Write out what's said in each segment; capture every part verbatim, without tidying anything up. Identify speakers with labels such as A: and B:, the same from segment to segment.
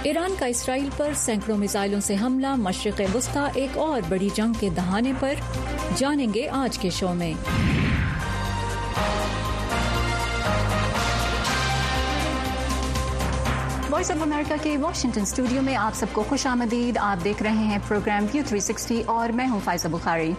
A: ایران کا اسرائیل پر سینکڑوں میزائلوں سے حملہ، مشرق وسطی ایک اور بڑی جنگ کے دہانے پر، جانیں گے آج کے شو میں۔ وائس آف امریکہ کے واشنگٹن اسٹوڈیو میں آپ سب کو خوش آمدید۔ آپ دیکھ رہے ہیں پروگرام ویو تھری سکسٹی اور میں ہوں فائزہ بخاری۔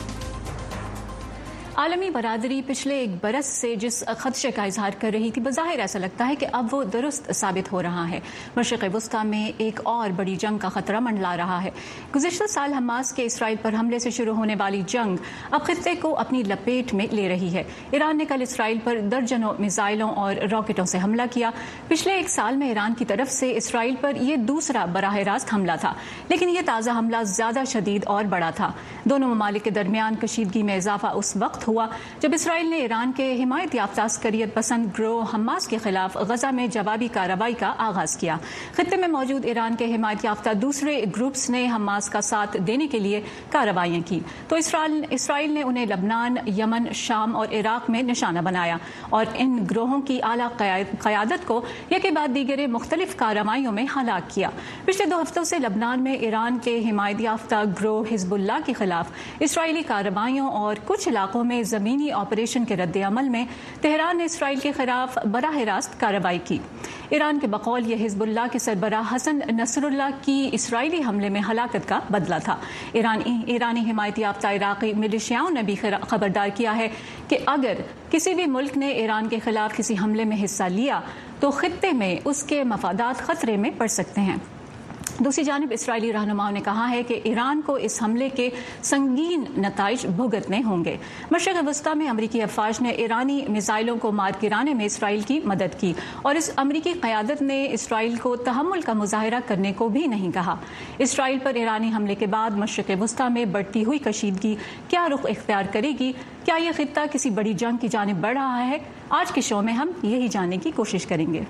A: عالمی برادری پچھلے ایک برس سے جس خدشے کا اظہار کر رہی تھی، بظاہر ایسا لگتا ہے کہ اب وہ درست ثابت ہو رہا ہے۔ مشرق وسطی میں ایک اور بڑی جنگ کا خطرہ منڈلا رہا ہے۔ گزشتہ سال حماس کے اسرائیل پر حملے سے شروع ہونے والی جنگ اب خطے کو اپنی لپیٹ میں لے رہی ہے۔ ایران نے کل اسرائیل پر درجنوں میزائلوں اور راکٹوں سے حملہ کیا۔ پچھلے ایک سال میں ایران کی طرف سے اسرائیل پر یہ دوسرا براہ راست حملہ تھا، لیکن یہ تازہ حملہ زیادہ شدید اور بڑا تھا۔ دونوں ممالک کے درمیان کشیدگی میں اضافہ اس وقت ہوا جب اسرائیل نے ایران کے حمایت یافتہ عسکریت پسند گروہ حماس کے خلاف غزہ میں جوابی کارروائی کا آغاز کیا۔ خطے میں موجود ایران کے حمایت یافتہ دوسرے گروپس نے حماس کا ساتھ دینے کے لیے کارروائیاں کی تو اسرائیل اسرائیل نے انہیں لبنان، یمن، شام اور عراق میں نشانہ بنایا اور ان گروہوں کی اعلیٰ قیادت کو یکے بعد دیگر مختلف کارروائیوں میں ہلاک کیا۔ پچھلے دو ہفتوں سے لبنان میں ایران کے حمایت یافتہ گروہ حزب اللہ کے خلاف اسرائیلی کارروائیوں اور کچھ علاقوں میں زمینی آپریشن کے رد عمل میں تہران نے اسرائیل کے خلاف براہ راست کارروائی کی۔ ایران کے بقول یہ حزب اللہ کے سربراہ حسن نصر اللہ کی اسرائیلی حملے میں ہلاکت کا بدلہ تھا۔ ایرانی ایرانی حمایت یافتہ عراقی ملیشیاؤں نے بھی خبردار کیا ہے کہ اگر کسی بھی ملک نے ایران کے خلاف کسی حملے میں حصہ لیا تو خطے میں اس کے مفادات خطرے میں پڑ سکتے ہیں۔ دوسری جانب اسرائیلی رہنماؤں نے کہا ہے کہ ایران کو اس حملے کے سنگین نتائج بھگتنے ہوں گے۔ مشرق وسطی میں امریکی افواج نے ایرانی میزائلوں کو مار گرانے میں اسرائیل کی مدد کی اور اس امریکی قیادت نے اسرائیل کو تحمل کا مظاہرہ کرنے کو بھی نہیں کہا۔ اسرائیل پر ایرانی حملے کے بعد مشرق وسطی میں بڑھتی ہوئی کشیدگی کیا رخ اختیار کرے گی؟ کیا یہ خطہ کسی بڑی جنگ کی جانب بڑھ رہا ہے؟ آج کے شو میں ہم یہی جاننے کی کوشش کریں گے۔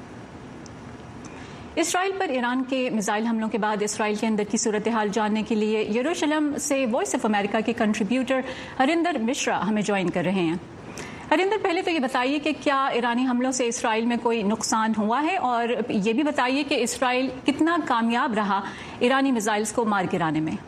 A: اسرائیل پر ایران کے میزائل حملوں کے بعد اسرائیل کے اندر کی صورتحال جاننے کے لیے یروشلم سے وائس آف امریکہ کے کنٹریبیوٹر ہریندر مشرا ہمیں جوائن کر رہے ہیں۔ ہریندر، پہلے تو یہ بتائیے کہ کیا ایرانی حملوں سے اسرائیل میں کوئی نقصان ہوا ہے، اور یہ بھی بتائیے کہ اسرائیل کتنا کامیاب رہا ایرانی میزائلز کو مار گرانے میں؟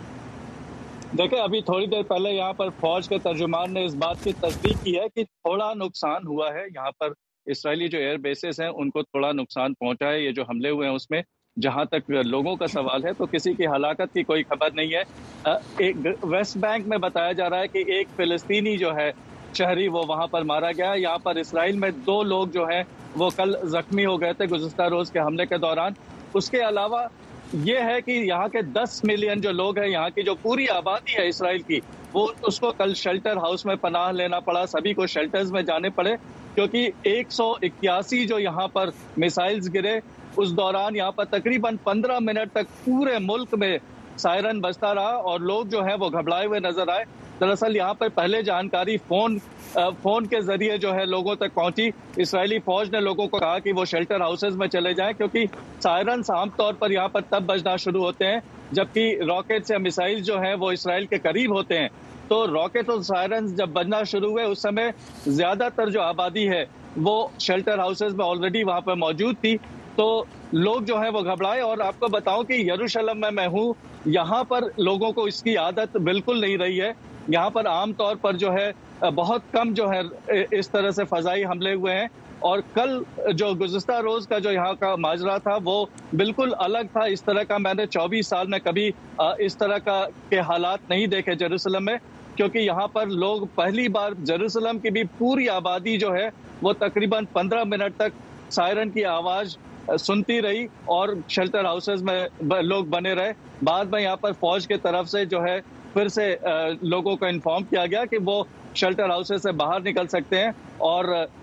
B: دیکھیں، ابھی تھوڑی دیر پہلے یہاں پر فوج کے ترجمان نے اس بات کی تصدیق کی ہے کہ تھوڑا نقصان ہوا ہے۔ یہاں پر اسرائیلی جو ایئر بیسز ہیں ان کو تھوڑا نقصان پہنچا ہے۔ یہ جو حملے ہوئے ہیں اس میں جہاں تک لوگوں کا سوال ہے تو کسی کی ہلاکت کی کوئی خبر نہیں ہے۔ ایک ویسٹ بینک میں بتایا جا رہا ہے کہ ایک فلسطینی جو ہے شہری وہ وہاں پر مارا گیا ہے۔ یہاں پر اسرائیل میں دو لوگ جو ہیں وہ کل زخمی ہو گئے تھے گزشتہ روز کے حملے کے دوران۔ اس کے علاوہ یہ ہے کہ یہاں کے دس ملین جو لوگ ہیں، یہاں کی جو پوری آبادی ہے اسرائیل کی، وہ اس کو کل شیلٹر ہاؤس میں پناہ لینا پڑا، سبھی کو شیلٹرز میں جانے پڑے، کیونکہ ایک سو اکیاسی جو یہاں پر میسائلز گرے اس دوران یہاں پر تقریباً پندرہ منٹ تک پورے ملک میں سائرن بجتا رہا اور لوگ جو ہیں وہ گھبرائے ہوئے نظر آئے۔ دراصل یہاں پر پہلے جانکاری فون فون کے ذریعے جو ہے لوگوں تک پہنچی۔ اسرائیلی فوج نے لوگوں کو کہا کہ وہ شیلٹر ہاؤسز میں چلے جائیں، کیونکہ سائرنز عام طور پر یہاں پر تب بجنا شروع ہوتے ہیں جبکہ راکٹس یا میسائل جو ہیں وہ اسرائیل کے قریب ہوتے ہیں۔ تو راکٹ اور سائرنز جب بجنا شروع ہوئے اس سمے زیادہ تر جو آبادی ہے وہ شیلٹر ہاؤسز میں آلریڈی وہاں پر موجود تھی، تو لوگ جو ہیں وہ گھبرائے۔ اور آپ کو بتاؤں کہ یروشلم میں میں ہوں، یہاں پر لوگوں کو اس کی عادت بالکل نہیں رہی ہے۔ یہاں پر عام طور پر جو ہے بہت کم جو ہے اس طرح سے فضائی حملے ہوئے ہیں، اور کل جو گزشتہ روز کا جو یہاں کا ماجرا تھا وہ بالکل الگ تھا۔ اس طرح کا میں نے چوبیس سال میں کبھی اس طرح کا کے حالات نہیں دیکھے جیروسلم میں، کیونکہ یہاں پر لوگ پہلی بار جیروسلم کی بھی پوری آبادی جو ہے وہ تقریباً پندرہ منٹ تک سائرن کی آواز سنتی رہی اور شیلٹر ہاؤسز میں لوگ بنے رہے۔ بعد میں یہاں پر فوج کی طرف سے جو ہے پھر سے لوگوں کو انفارم کیا گیا کہ وہ شیلٹر ہاؤسز سے باہر نکل سکتے ہیں اور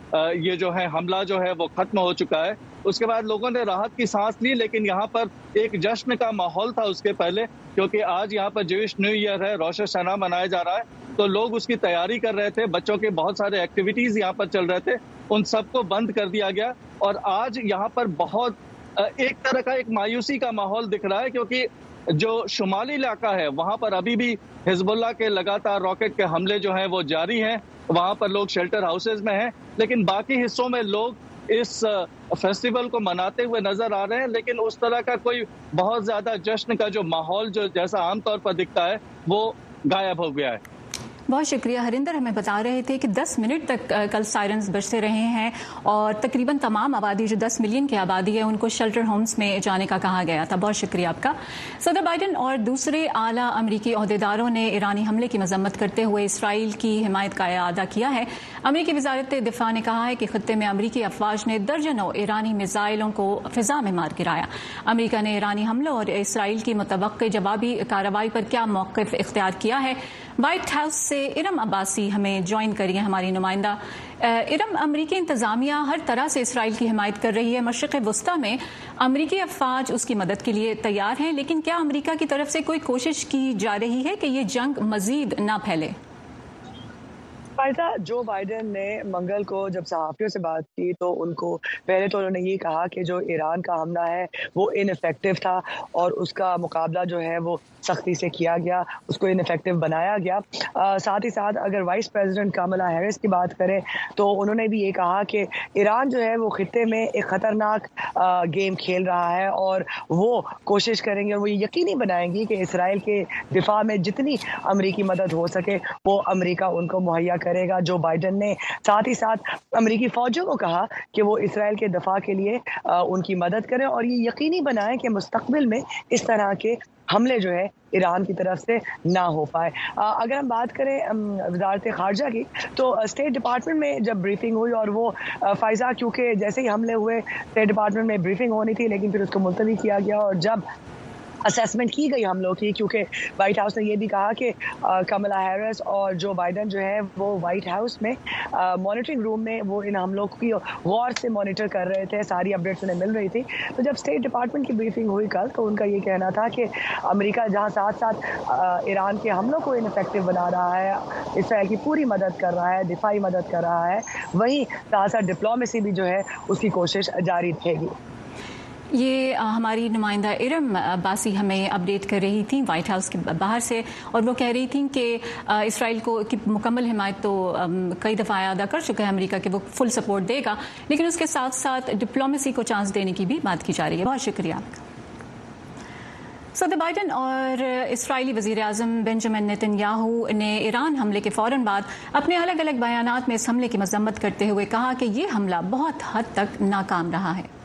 B: یہ جو ہے حملہ جو ہے وہ ختم ہو چکا ہے۔ اس کے بعد لوگوں نے راحت کی سانس لی، لیکن یہاں پر ایک جشن کا ماحول تھا اس کے پہلے، کیونکہ آج یہاں پر جوئش نیو ایئر ہے، روش ہاشانہ منایا جا رہا ہے، تو لوگ اس کی تیاری کر رہے تھے۔ بچوں کے بہت سارے ایکٹیویٹیز یہاں پر چل رہے تھے، ان سب کو بند کر دیا گیا۔ اور آج یہاں پر بہت ایک طرح کا ایک مایوسی کا ماحول دکھ رہا ہے، کیونکہ جو شمالی علاقہ ہے وہاں پر ابھی بھی حزب اللہ کے لگاتار راکٹ کے حملے جو ہیں وہ جاری ہیں، وہاں پر لوگ شیلٹر ہاؤسز میں ہیں، لیکن باقی حصوں میں لوگ اس فیسٹیول کو مناتے ہوئے نظر آ رہے ہیں، لیکن اس طرح کا کوئی بہت زیادہ جشن کا جو ماحول جو جیسا عام طور پر دکھتا ہے وہ غائب ہو گیا ہے۔
A: بہت شکریہ ہریندر، ہمیں بتا رہے تھے کہ دس منٹ تک کل سائرنز بجتے رہے ہیں اور تقریباً تمام آبادی جو دس ملین کی آبادی ہے ان کو شیلٹر ہومز میں جانے کا کہا گیا تھا۔ بہت شکریہ آپ کا۔ صدر بائیڈن اور دوسرے اعلیٰ امریکی عہدیداروں نے ایرانی حملے کی مذمت کرتے ہوئے اسرائیل کی حمایت کا اعادہ کیا ہے۔ امریکی وزارت دفاع نے کہا ہے کہ خطے میں امریکی افواج نے درجنوں ایرانی میزائلوں کو فضا میں مار گرایا۔ امریکہ نے ایرانی حملوں اور اسرائیل کی متوقع جوابی کارروائی پر کیا موقف اختیار کیا ہے؟ وائٹ ہاؤس سے ارم عباسی ہمیں جوائن کریے، ہماری نمائندہ۔ ارم، امریکی انتظامیہ ہر طرح سے اسرائیل کی حمایت کر رہی ہے، مشرق وسطیٰ میں امریکی افواج اس کی مدد کے لیے تیار ہیں، لیکن کیا امریکہ کی طرف سے کوئی کوشش کی جا رہی ہے کہ یہ جنگ مزید نہ پھیلے؟
C: فائزہ، جو بائیڈن نے منگل کو جب صحافیوں سے بات کی تو ان کو پہلے تو انہوں نے یہ کہا کہ جو ایران کا حملہ ہے وہ ان افیکٹو تھا اور اس کا مقابلہ جو ہے وہ سختی سے کیا گیا، اس کو ان افیکٹو بنایا گیا۔ آ, ساتھ ہی ساتھ اگر وائس پریزیڈنٹ کاملا ہیرس کی بات کریں تو انہوں نے بھی یہ کہا کہ ایران جو ہے وہ خطے میں ایک خطرناک آ, گیم کھیل رہا ہے اور وہ کوشش کریں گے اور وہ یہ یقینی بنائیں گی کہ اسرائیل کے دفاع میں جتنی امریکی مدد ہو سکے وہ امریکہ ان کو مہیا کرے گا۔ جو بائیڈن نے ساتھ ہی ساتھ امریکی فوجوں کو کہا کہ وہ اسرائیل کے دفاع کے لیے آ, ان کی مدد کریں اور یہ یقینی بنائیں کہ مستقبل میں اس طرح کے حملے جو ہے ایران کی طرف سے نہ ہو پائے۔ اگر ہم بات کریں وزارت خارجہ کی تو اسٹیٹ ڈپارٹمنٹ میں جب بریفنگ ہوئی اور وہ فائزہ کیونکہ جیسے ہی حملے ہوئے اسٹیٹ ڈپارٹمنٹ میں بریفنگ ہونی تھی لیکن پھر اس کو ملتوی کیا گیا اور جب اسیسمنٹ کی گئی حملوں کی، کیونکہ وائٹ ہاؤس نے یہ بھی کہا کہ کملا ہیرس اور جو بائیڈن جو ہے وہ وائٹ ہاؤس میں مانیٹرنگ روم میں وہ ان حملوں کی غور سے مانیٹر کر رہے تھے، ساری اپڈیٹس انہیں مل رہی تھی۔ تو جب اسٹیٹ ڈپارٹمنٹ کی بریفنگ ہوئی کل تو ان کا یہ کہنا تھا کہ امریکہ جہاں ساتھ ساتھ ایران کے حملوں کو ان افیکٹو بنا رہا ہے، اسرائیل کی پوری مدد کر رہا ہے، دفاعی مدد کر رہا ہے، وہیں ساتھ ساتھ ڈپلومیسی بھی جو ہے اس کی کوشش جاری رہے گی۔
A: یہ ہماری نمائندہ ارم عباسی ہمیں اپڈیٹ کر رہی تھیں وائٹ ہاؤس کے باہر سے، اور وہ کہہ رہی تھیں کہ اسرائیل کو کی مکمل حمایت تو کئی دفعہ ادا کر چکا ہے امریکہ کہ وہ فل سپورٹ دے گا، لیکن اس کے ساتھ ساتھ ڈپلومیسی کو چانس دینے کی بھی بات کی جا رہی ہے۔ بہت شکریہ آپ کا۔ صدر بائیڈن اور اسرائیلی وزیر اعظم بنجامن نیتن یاہو نے ایران حملے کے فوراً بعد اپنے الگ الگ بیانات میں اس حملے کی مذمت کرتے ہوئے کہا کہ یہ حملہ بہت حد تک ناکام رہا ہے۔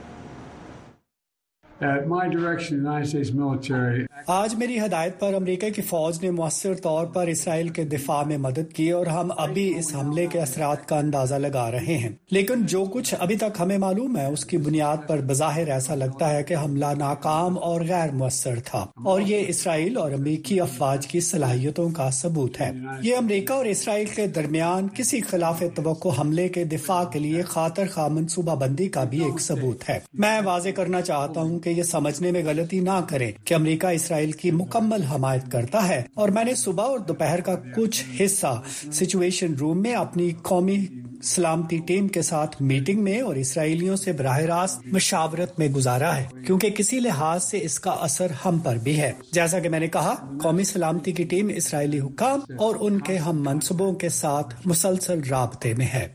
D: آج میری ہدایت پر امریکہ کی فوج نے مؤثر طور پر اسرائیل کے دفاع میں مدد کی اور ہم ابھی اس حملے کے اثرات کا اندازہ لگا رہے ہیں، لیکن جو کچھ ابھی تک ہمیں معلوم ہے اس کی بنیاد پر بظاہر ایسا لگتا ہے کہ حملہ ناکام اور غیر مؤثر تھا، اور یہ اسرائیل اور امریکی افواج کی صلاحیتوں کا ثبوت ہے۔ یہ امریکہ اور اسرائیل کے درمیان کسی خلاف توقع حملے کے دفاع کے لیے خاطر خواہ منصوبہ بندی کا بھی ایک ثبوت ہے۔ میں واضح کرنا چاہتا ہوں کہ یہ سمجھنے میں غلطی نہ کریں کہ امریکہ اسرائیل کی مکمل حمایت کرتا ہے، اور میں نے صبح اور دوپہر کا کچھ حصہ سچویشن روم میں اپنی قومی سلامتی ٹیم کے ساتھ میٹنگ میں اور اسرائیلیوں سے براہ راست مشاورت میں گزارا ہے، کیونکہ کسی لحاظ سے اس کا اثر ہم پر بھی ہے۔ جیسا کہ میں نے کہا، قومی سلامتی کی ٹیم اسرائیلی حکام اور ان کے ہم منصبوں کے ساتھ مسلسل رابطے میں ہے۔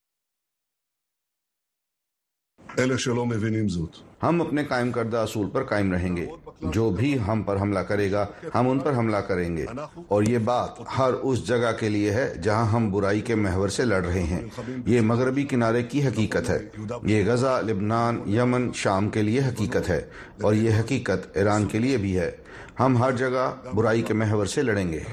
E: ہم اپنے قائم کردہ اصول پر قائم رہیں گے، جو بھی ہم پر حملہ کرے گا ہم ان پر حملہ کریں گے، اور یہ بات ہر اس جگہ کے لیے ہے جہاں ہم برائی کے محور سے لڑ رہے ہیں۔ یہ مغربی کنارے کی حقیقت ہے، یہ غزہ، لبنان، یمن، شام کے لیے حقیقت ہے، اور یہ حقیقت ایران کے لیے بھی ہے۔ ہم ہر جگہ برائی کے محور سے لڑیں گے۔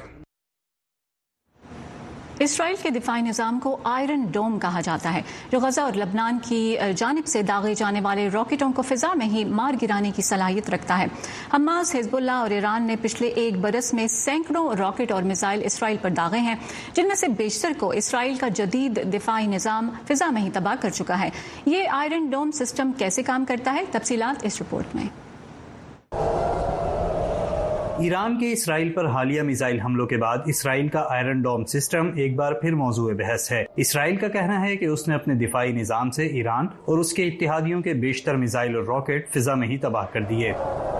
A: اسرائیل کے دفاعی نظام کو آئرن ڈوم کہا جاتا ہے، جو غزہ اور لبنان کی جانب سے داغے جانے والے راکٹوں کو فضا میں ہی مار گرانے کی صلاحیت رکھتا ہے۔ حماس، حزب اللہ اور ایران نے پچھلے ایک برس میں سینکڑوں راکٹ اور میزائل اسرائیل پر داغے ہیں، جن میں سے بیشتر کو اسرائیل کا جدید دفاعی نظام فضا میں ہی تباہ کر چکا ہے۔ یہ آئرن ڈوم سسٹم کیسے کام کرتا ہے؟ تفصیلات اس رپورٹ میں۔
F: ایران کے اسرائیل پر حالیہ میزائل حملوں کے بعد اسرائیل کا آئرن ڈوم سسٹم ایک بار پھر موضوع بحث ہے۔ اسرائیل کا کہنا ہے کہ اس نے اپنے دفاعی نظام سے ایران اور اس کے اتحادیوں کے بیشتر میزائل اور راکٹ فضا میں ہی تباہ کر دیے۔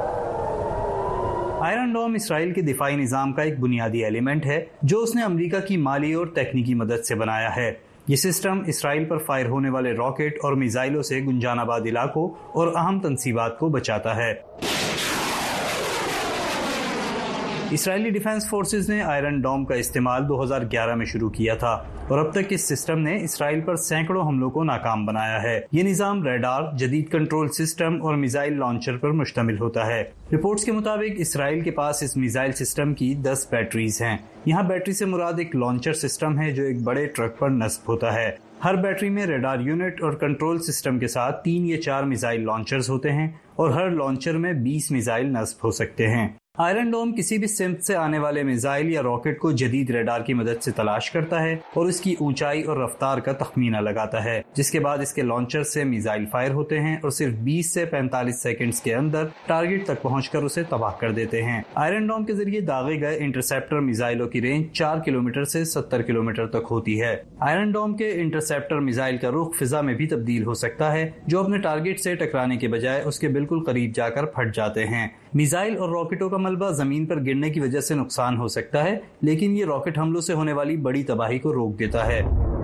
F: آئرن ڈوم اسرائیل کے دفاعی نظام کا ایک بنیادی ایلیمنٹ ہے جو اس نے امریکہ کی مالی اور تکنیکی مدد سے بنایا ہے۔ یہ سسٹم اسرائیل پر فائر ہونے والے راکٹ اور میزائلوں سے گنجان آباد علاقوں اور اہم تنصیبات کو بچاتا ہے۔ اسرائیلی ڈیفنس فورسز نے آئرن ڈوم کا استعمال دو ہزار گیارہ میں شروع کیا تھا اور اب تک اس سسٹم نے اسرائیل پر سینکڑوں حملوں کو ناکام بنایا ہے۔ یہ نظام ریڈار، جدید کنٹرول سسٹم اور میزائل لانچر پر مشتمل ہوتا ہے۔ رپورٹس کے مطابق اسرائیل کے پاس اس میزائل سسٹم کی دس بیٹریز ہیں۔ یہاں بیٹری سے مراد ایک لانچر سسٹم ہے جو ایک بڑے ٹرک پر نصب ہوتا ہے۔ ہر بیٹری میں ریڈار یونٹ اور کنٹرول سسٹم کے ساتھ تین یا چار میزائل لانچرز ہوتے ہیں اور ہر لانچر میں بیس میزائل نصب ہو سکتے ہیں۔ آئرن ڈوم کسی بھی سمت سے آنے والے میزائل یا راکٹ کو جدید ریڈار کی مدد سے تلاش کرتا ہے اور اس کی اونچائی اور رفتار کا تخمینہ لگاتا ہے، جس کے بعد اس کے لانچر سے میزائل فائر ہوتے ہیں اور صرف بیس سے پینتالیس سیکنڈز کے اندر ٹارگٹ تک پہنچ کر اسے تباہ کر دیتے ہیں۔ آئرن ڈوم کے ذریعے داغے گئے انٹرسیپٹر میزائلوں کی رینج چار کلومیٹر سے ستر کلومیٹر تک ہوتی ہے۔ آئرن ڈوم کے انٹرسیپٹر میزائل کا رخ فضا میں بھی تبدیل ہو سکتا ہے، جو اپنے ٹارگٹ سے ٹکرانے کے بجائے اس کے بالکل قریب جا کر پھٹ جاتے ہیں۔ میزائل اور راکٹوں کا ملبہ زمین پر گرنے کی وجہ سے نقصان ہو سکتا ہے، لیکن یہ راکٹ حملوں سے ہونے والی بڑی تباہی کو روک دیتا ہے۔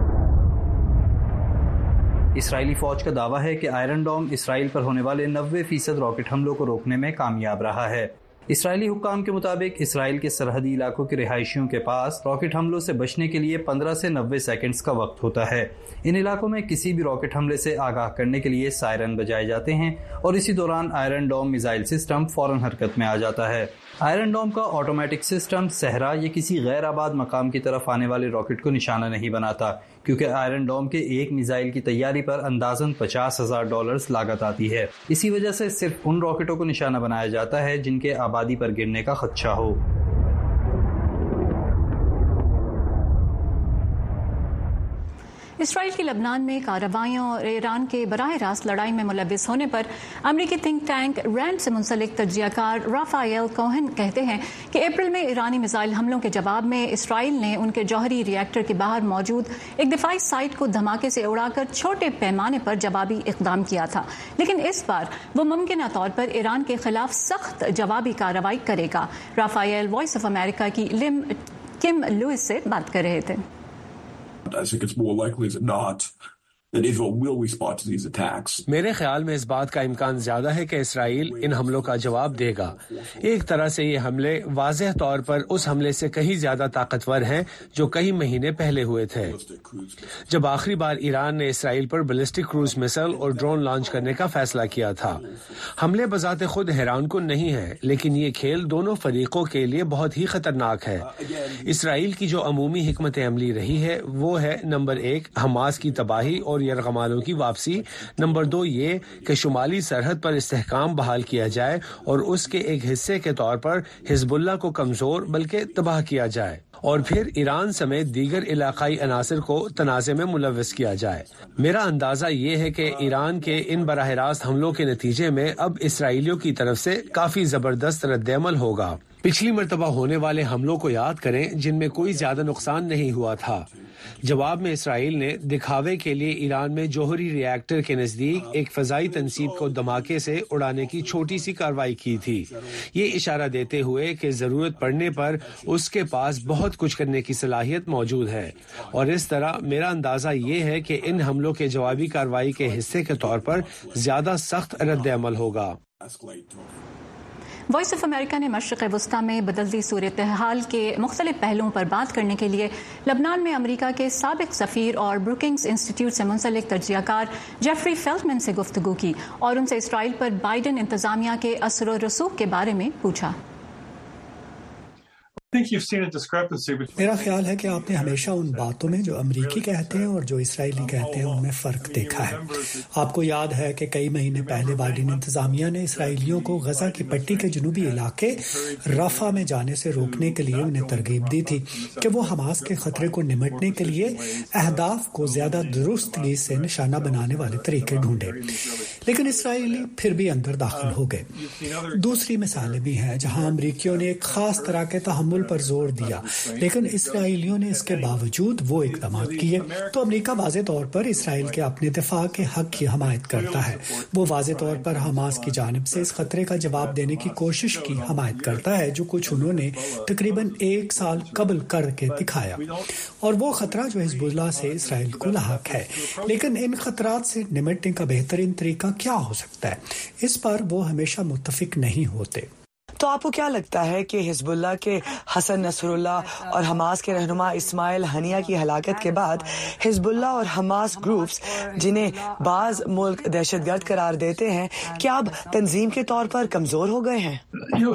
F: اسرائیلی فوج کا دعویٰ ہے کہ آئرن ڈوم اسرائیل پر ہونے والے نوے فیصد راکٹ حملوں کو روکنے میں کامیاب رہا ہے۔ اسرائیلی حکام کے مطابق اسرائیل کے سرحدی علاقوں کے رہائشیوں کے پاس راکٹ حملوں سے بچنے کے لیے پندرہ سے نوے سیکنڈز کا وقت ہوتا ہے۔ ان علاقوں میں کسی بھی راکٹ حملے سے آگاہ کرنے کے لیے سائرن بجائے جاتے ہیں اور اسی دوران آئرن ڈوم میزائل سسٹم فوراً حرکت میں آ جاتا ہے۔ آئرن ڈوم کا آٹومیٹک سسٹم صحرا یا کسی غیر آباد مقام کی طرف آنے والے راکٹ کو نشانہ نہیں بناتا، کیونکہ آئرن ڈوم کے ایک میزائل کی تیاری پر اندازاً پچاس ہزار ڈالرز لاگت آتی ہے۔ اسی وجہ سے صرف ان راکٹوں کو نشانہ بنایا جاتا ہے جن کے آبادی پر گرنے کا خدشہ ہو۔
A: اسرائیل کی لبنان میں کارروائیوں اور ایران کے براہ راست لڑائی میں ملوث ہونے پر امریکی تھنک ٹینک رینڈ سے منسلک تجزیہ کار رافائیل کوہن کہتے ہیں کہ اپریل میں ایرانی میزائل حملوں کے جواب میں اسرائیل نے ان کے جوہری ری ایکٹر کے باہر موجود ایک دفاعی سائٹ کو دھماکے سے اڑا کر چھوٹے پیمانے پر جوابی اقدام کیا تھا، لیکن اس بار وہ ممکنہ طور پر ایران کے خلاف سخت جوابی کارروائی کرے گا۔ رافائیل وائس آف امریکہ کی لم کم لوئس سے بات کر رہے تھے۔
G: I think it's more likely than not that Israel will respond to these attacks.
H: میرے خیال میں اس بات کا امکان زیادہ ہے کہ اسرائیل ان حملوں کا جواب دے گا۔ ایک طرح سے یہ حملے واضح طور پر اس حملے سے کہیں زیادہ طاقتور ہیں جو کئی مہینے پہلے ہوئے تھے، جب آخری بار ایران نے اسرائیل پر بیلسٹک کروز میسائل اور ڈرون لانچ کرنے کا فیصلہ کیا تھا۔ حملے بذات خود حیران کن نہیں ہے، لیکن یہ کھیل دونوں فریقوں کے لیے بہت ہی خطرناک ہے۔ اسرائیل کی جو عمومی حکمت عملی رہی ہے وہ ہے نمبر ایک حماس کی تباہی اور یرغمالوں کی واپسی، نمبر دو یہ کہ شمالی سرحد پر استحکام بحال کیا جائے اور اس کے ایک حصے کے طور پر حزب اللہ کو کمزور بلکہ تباہ کیا جائے، اور پھر ایران سمیت دیگر علاقائی عناصر کو تنازع میں ملوث کیا جائے۔ میرا اندازہ یہ ہے کہ ایران کے ان براہ راست حملوں کے نتیجے میں اب اسرائیلیوں کی طرف سے کافی زبردست رد عمل ہوگا۔ پچھلی مرتبہ ہونے والے حملوں کو یاد کریں جن میں کوئی زیادہ نقصان نہیں ہوا تھا۔ جواب میں اسرائیل نے دکھاوے کے لیے ایران میں جوہری ری ایکٹر کے نزدیک ایک فضائی تنصیب کو دھماکے سے اڑانے کی چھوٹی سی کارروائی کی تھی، یہ اشارہ دیتے ہوئے کہ ضرورت پڑنے پر اس کے پاس بہت کچھ کرنے کی صلاحیت موجود ہے، اور اس طرح میرا اندازہ یہ ہے کہ ان حملوں کے جوابی کارروائی کے حصے کے طور پر زیادہ سخت رد عمل ہوگا۔
A: وائس آف امریکہ نے مشرق وسطی میں بدلتی صورتحال کے مختلف پہلوؤں پر بات کرنے کے لیے لبنان میں امریکہ کے سابق سفیر اور بروکنگز انسٹیٹیوٹ سے منسلک تجزیہ کار جیفری فیلٹمن سے گفتگو کی اور ان سے اسرائیل پر بائیڈن انتظامیہ کے اثر و رسوخ کے بارے میں پوچھا۔
D: میرا خیال ہے کہ آپ نے ہمیشہ ان باتوں میں جو امریکی کہتے ہیں اور جو اسرائیلی کہتے ہیں ان میں فرق دیکھا ہے۔ آپ کو یاد ہے کہ کئی مہینے پہلے بائیڈن انتظامیہ نے اسرائیلیوں کو غزہ کی پٹی کے جنوبی علاقے رفح میں جانے سے روکنے کے لیے انہیں ترغیب دی تھی کہ وہ حماس کے خطرے کو نمٹنے کے لیے اہداف کو زیادہ درستگی سے نشانہ بنانے والے طریقے ڈھونڈے۔ لیکن اسرائیلی پھر بھی اندر داخل ہو گئے. دوسری مثالیں بھی ہیں جہاں امریکیوں نے ایک خاص طرح کے تحمل پر زور دیا لیکن اسرائیلیوں نے اس کے باوجود وہ اقدامات کیے. تو امریکہ واضح طور پر اسرائیل کے اپنے دفاع کے حق کی حمایت کرتا ہے. وہ واضح طور پر حماس کی جانب سے اس خطرے کا جواب دینے کی کوشش کی حمایت کرتا ہے جو کچھ انہوں نے تقریباً ایک سال قبل کر کے دکھایا، اور وہ خطرہ جو حزب اللہ سے اسرائیل کو لاحق ہے. لیکن ان خطرات سے نمٹنے کا بہترین طریقہ کیا ہو سکتا ہے، اس پر وہ ہمیشہ متفق نہیں ہوتے.
C: تو آپ کو کیا لگتا ہے کہ حزب اللہ کے حسن نصر اللہ اور حماس کے رہنما اسماعیل ہنیہ کی ہلاکت کے بعد حزب اللہ اور حماس گروپس جنہیں بعض ملک دہشت گرد قرار دیتے ہیں کیا اب تنظیم کے طور پر کمزور ہو گئے ہیں؟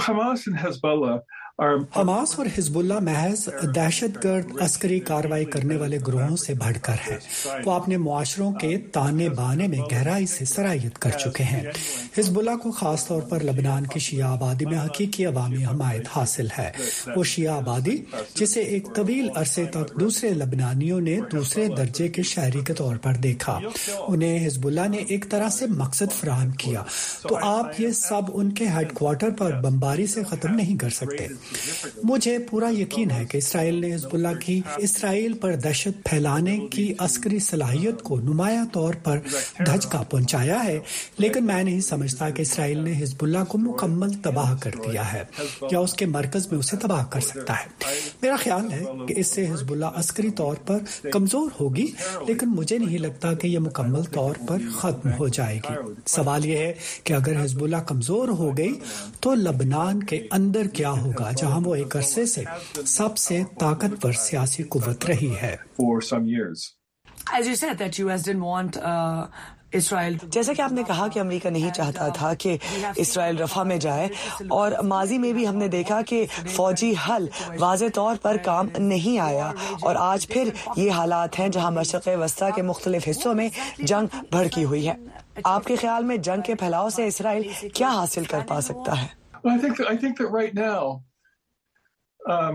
D: حماس اور حزب اللہ محض دہشت گرد عسکری کارروائی کرنے والے گروہوں سے بڑھ کر ہیں. وہ اپنے معاشروں کے تانے بانے میں گہرائی سے سرایت کر چکے ہیں. حزب اللہ کو خاص طور پر لبنان کی شیعہ آبادی میں حقیقی عوامی حمایت حاصل ہے. وہ شیعہ آبادی جسے ایک طویل عرصے تک دوسرے لبنانیوں نے دوسرے درجے کے شہری کے طور پر دیکھا، انہیں حزب اللہ نے ایک طرح سے مقصد فراہم کیا. تو آپ یہ سب ان کے ہیڈ کوارٹر پر بمباری سے ختم نہیں کر سکتے. مجھے پورا یقین ہے کہ اسرائیل نے حزب اللہ کی اسرائیل پر دہشت پھیلانے کی عسکری صلاحیت کو نمایاں طور پر دھچکا پہنچایا ہے، لیکن میں نہیں سمجھتا کہ اسرائیل نے حزب اللہ کو مکمل تباہ کر دیا ہے یا اس کے مرکز میں اسے تباہ کر سکتا ہے. میرا خیال ہے کہ اس سے حزب اللہ عسکری طور پر کمزور ہوگی، لیکن مجھے نہیں لگتا کہ یہ مکمل طور پر ختم ہو جائے گی. سوال یہ ہے کہ اگر حزب اللہ کمزور ہو گئی تو لبنان کے اندر کیا ہوگا جہاں وہ ایک عرصے سے سب سے طاقتور سیاسی قوت رہی ہے.
C: جیسا کہ آپ نے کہا کہ امریکہ نہیں چاہتا تھا کہ اسرائیل رفح میں جائے، اور ماضی میں بھی ہم نے دیکھا کہ فوجی حل واضح طور پر کام نہیں آیا، اور آج پھر یہ حالات ہیں جہاں مشرق وسطیٰ کے مختلف حصوں میں جنگ بھڑکی ہوئی ہے. آپ کے خیال میں جنگ کے پھیلاؤ سے اسرائیل کیا حاصل کر پا سکتا ہے؟
G: Well, I think I think that right now, um,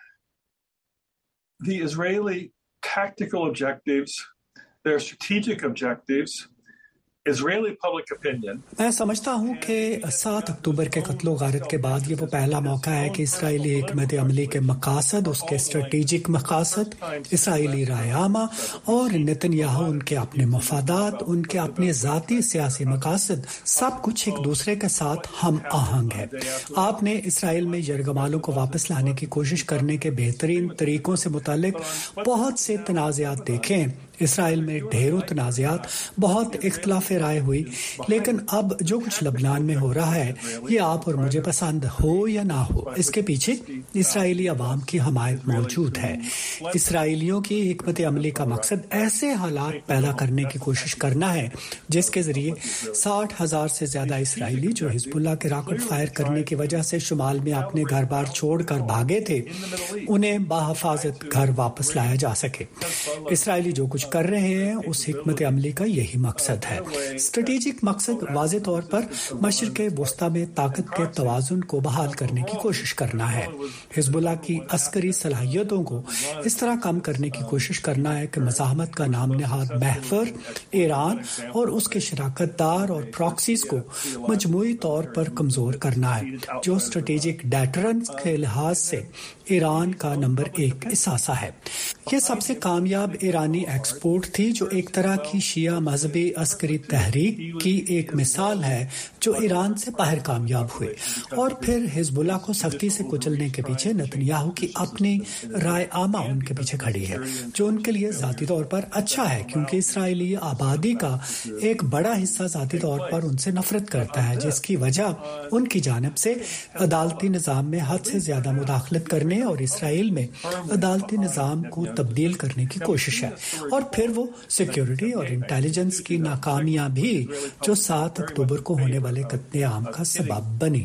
G: the Israeli tactical objectives, their strategic objectives, Israeli public opinion.
D: میں سمجھتا ہوں کہ سات اکتوبر کے قتل و غارت کے بعد یہ وہ پہلا موقع ہے کہ اسرائیلی حکمت عملی کے مقاصد، اس کے اسٹریٹجک مقاصد، اسرائیلی رائے عامہ اور نتن یاہو ان کے اپنے مفادات، ان کے اپنے ذاتی سیاسی مقاصد، سب کچھ ایک دوسرے کے ساتھ ہم آہنگ ہے. آپ نے اسرائیل میں یرغمالوں کو واپس لانے کی کوشش کرنے کے بہترین طریقوں سے متعلق بہت سے تنازعات دیکھے ہیں. اسرائیل میں ڈھیروں تنازعات، بہت اختلاف رائے ہوئی، لیکن اب جو کچھ لبنان میں ہو رہا ہے یہ آپ اور مجھے پسند ہو یا نہ ہو، اس کے پیچھے اسرائیلی عوام کی حمایت موجود ہے. اسرائیلیوں کی حکمت عملی کا مقصد ایسے حالات پیدا کرنے کی کوشش کرنا ہے جس کے ذریعے ساٹھ ہزار سے زیادہ اسرائیلی جو حزب اللہ کے راکٹ فائر کرنے کی وجہ سے شمال میں اپنے گھر بار چھوڑ کر بھاگے تھے، انہیں بحفاظت گھر واپس لایا جا سکے. اسرائیلی جو کچھ کر رہے ہیں اس حکمت عملی کا یہی مقصد ہے. اسٹریٹجک مقصد واضح طور پر مشرق وسطیٰ میں طاقت کے توازن کو بحال کرنے کی کوشش کرنا ہے. حزب اللہ کی عسکری صلاحیتوں کو اس طرح کم کرنے کی کوشش کرنا ہے کہ مزاحمت کا نام نہاد محور ایران اور اس کے شراکت دار اور پراکسیز کو مجموعی طور پر کمزور کرنا ہے، جو اسٹریٹجک ڈیٹرنس کے لحاظ سے ایران کا نمبر ایک اثاثہ ہے. یہ سب سے کامیاب ایرانی ایکسپورٹ تھی جو ایک طرح کی شیعہ مذہبی عسکری تحریک کی ایک مثال ہے جو ایران سے باہر کامیاب ہوئے. اور پھر حزب اللہ کو سختی سے کچلنے کے پیچھے نتنیاہو کی اپنی رائے عامہ ان کے پیچھے کھڑی ہے، جو ان کے لیے ذاتی طور پر اچھا ہے کیونکہ اسرائیلی آبادی کا ایک بڑا حصہ ذاتی طور پر ان سے نفرت کرتا ہے، جس کی وجہ ان کی جانب سے عدالتی نظام میں حد سے زیادہ مداخلت کرنے اور اسرائیل میں عدالتی نظام کو تبدیل کرنے کی کوشش ہے. اور پھر وہ سیکیورٹی اور انٹیلیجنس کی ناکامیاں بھی جو سات اکتوبر کو ہونے والے قتل عام کا سبب بنی.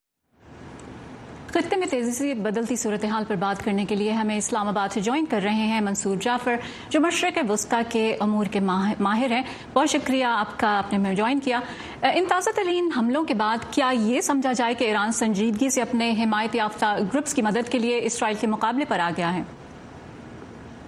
A: خطے میں تیزی سے بدلتی صورتحال پر بات کرنے کے لیے ہمیں اسلام آباد سے جوائن کر رہے ہیں منصور جعفر، جو مشرق وسطیٰ کے امور کے ماہر ہیں. بہت شکریہ آپ کا، آپ نے ہمیں جوائن کیا. ان تازہ ترین حملوں کے بعد کیا یہ سمجھا جائے کہ ایران سنجیدگی سے اپنے حمایت یافتہ گروپس کی مدد کے لیے اسرائیل کے مقابلے پر آ گیا ہے؟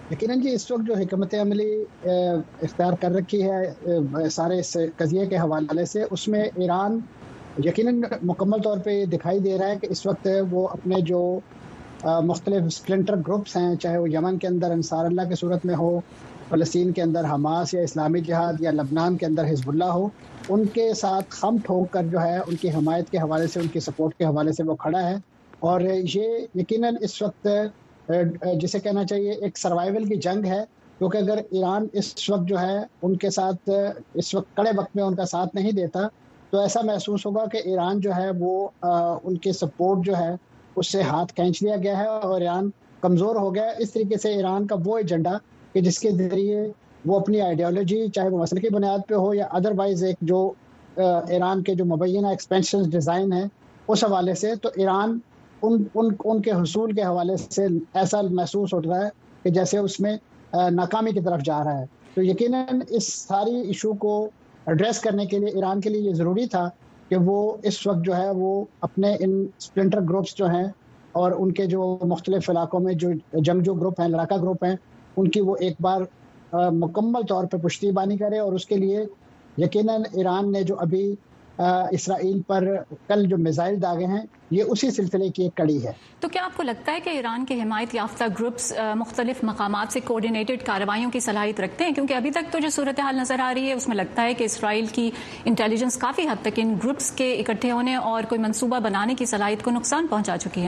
I: یقیناً جی اس وقت جو حکمت عملی اختیار کر رکھی ہے سارے اس قضیے کے حوالے سے، اس میں ایران یقیناً مکمل طور پہ دکھائی دے رہا ہے کہ اس وقت وہ اپنے جو مختلف سپلنٹر گروپس ہیں، چاہے وہ یمن کے اندر انصار اللہ کی صورت میں ہو، فلسطین کے اندر حماس یا اسلامی جہاد، یا لبنان کے اندر حزب اللہ ہو، ان کے ساتھ خم ٹھوک کر جو ہے ان کی حمایت کے حوالے سے، ان کی سپورٹ کے حوالے سے وہ کھڑا ہے. اور یہ یقیناً اس وقت جسے کہنا چاہیے ایک سروائیول کی جنگ ہے، کیونکہ اگر ایران اس وقت جو ہے ان کے ساتھ اس وقت کڑے وقت میں ان کا ساتھ نہیں دیتا تو ایسا محسوس ہوگا کہ ایران جو ہے وہ ان کے سپورٹ جو ہے اس سے ہاتھ کھینچ لیا گیا ہے اور ایران کمزور ہو گیا. اس طریقے سے ایران کا وہ ایجنڈا کہ جس کے ذریعے وہ اپنی آئیڈیالوجی چاہے وہ مسلکی بنیاد پہ ہو یا ادروائز ایک جو ایران کے جو مبینہ ایکسپینشن ڈیزائن ہے اس حوالے سے، تو ایران ان ان ان کے حصول کے حوالے سے ایسا محسوس ہو رہا ہے کہ جیسے اس میں ناکامی کی طرف جا رہا ہے. تو یقیناً اس ساری ایشو کو ایڈریس کرنے کے لیے ایران کے لیے یہ ضروری تھا کہ وہ اس وقت جو ہے وہ اپنے ان سپلنٹر گروپس جو ہیں اور ان کے جو مختلف علاقوں میں جو جنگجو گروپ ہیں، لڑاکا گروپ ہیں، ان کی وہ ایک بار مکمل طور پہ پشتی بانی کرے. اور اس کے لیے یقیناً ایران نے جو ابھی اسرائیل پر کل جو میزائل داغے ہیں یہ اسی سلسلے کی ایک کڑی ہے.
A: تو کیا آپ کو لگتا ہے کہ ایران کے حمایت یافتہ گروپس مختلف مقامات سے کوارڈینیٹڈ کارروائیوں کی صلاحیت رکھتے ہیں؟ کیونکہ ابھی تک تو جو صورتحال نظر آ رہی ہے اس میں لگتا ہے کہ اسرائیل کی انٹیلیجنس کافی حد تک ان گروپس کے اکٹھے ہونے اور کوئی منصوبہ بنانے کی صلاحیت کو نقصان پہنچا چکی ہے.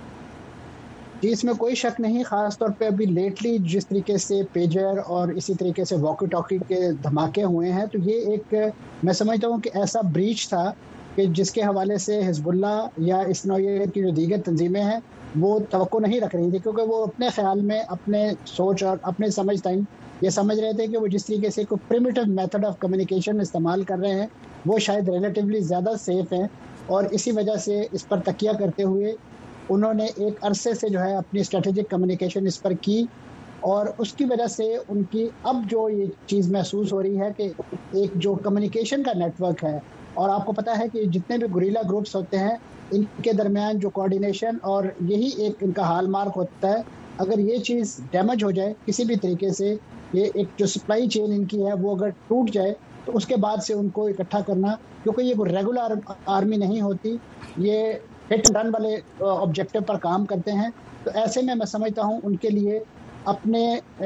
I: جی اس میں کوئی شک نہیں، خاص طور پہ ابھی لیٹلی جس طریقے سے پیجر اور اسی طریقے سے واکی ٹاکی کے دھماکے ہوئے ہیں، تو یہ ایک میں سمجھتا ہوں کہ ایسا بریچ تھا کہ جس کے حوالے سے حزب اللہ یا اس نوعیت کی جو دیگر تنظیمیں ہیں وہ توقع نہیں رکھ رہی تھی، کیونکہ وہ اپنے خیال میں اپنے سوچ اور اپنے سمجھ تائیں یہ سمجھ رہے تھے کہ وہ جس طریقے سے کوئی پریمیٹو میتھڈ آف کمیونیکیشن استعمال کر رہے ہیں وہ شاید ریلیٹیولی زیادہ سیف ہیں، اور اسی وجہ سے اس پر تکیہ کرتے ہوئے انہوں نے ایک عرصے سے جو ہے اپنی اسٹریٹجک کمیونیکیشن اس پر کی. اور اس کی وجہ سے ان کی اب جو یہ چیز محسوس ہو رہی ہے کہ ایک جو کمیونیکیشن کا نیٹ ورک ہے، اور آپ کو پتہ ہے کہ جتنے بھی گوریلا گروپس ہوتے ہیں ان کے درمیان جو کوارڈینیشن اور یہی ایک ان کا ہال مارک ہوتا ہے، اگر یہ چیز ڈیمیج ہو جائے کسی بھی طریقے سے، یہ ایک جو سپلائی چین ان کی ہے وہ اگر ٹوٹ جائے تو اس کے بعد سے ان کو اکٹھا کرنا، کیونکہ یہ کوئی ریگولر آرمی نہیں ہوتی، یہ ہٹ رن والے آبجیکٹو پر کام کرتے ہیں. تو ایسے میں میں سمجھتا ہوں ان کے لیے اپنے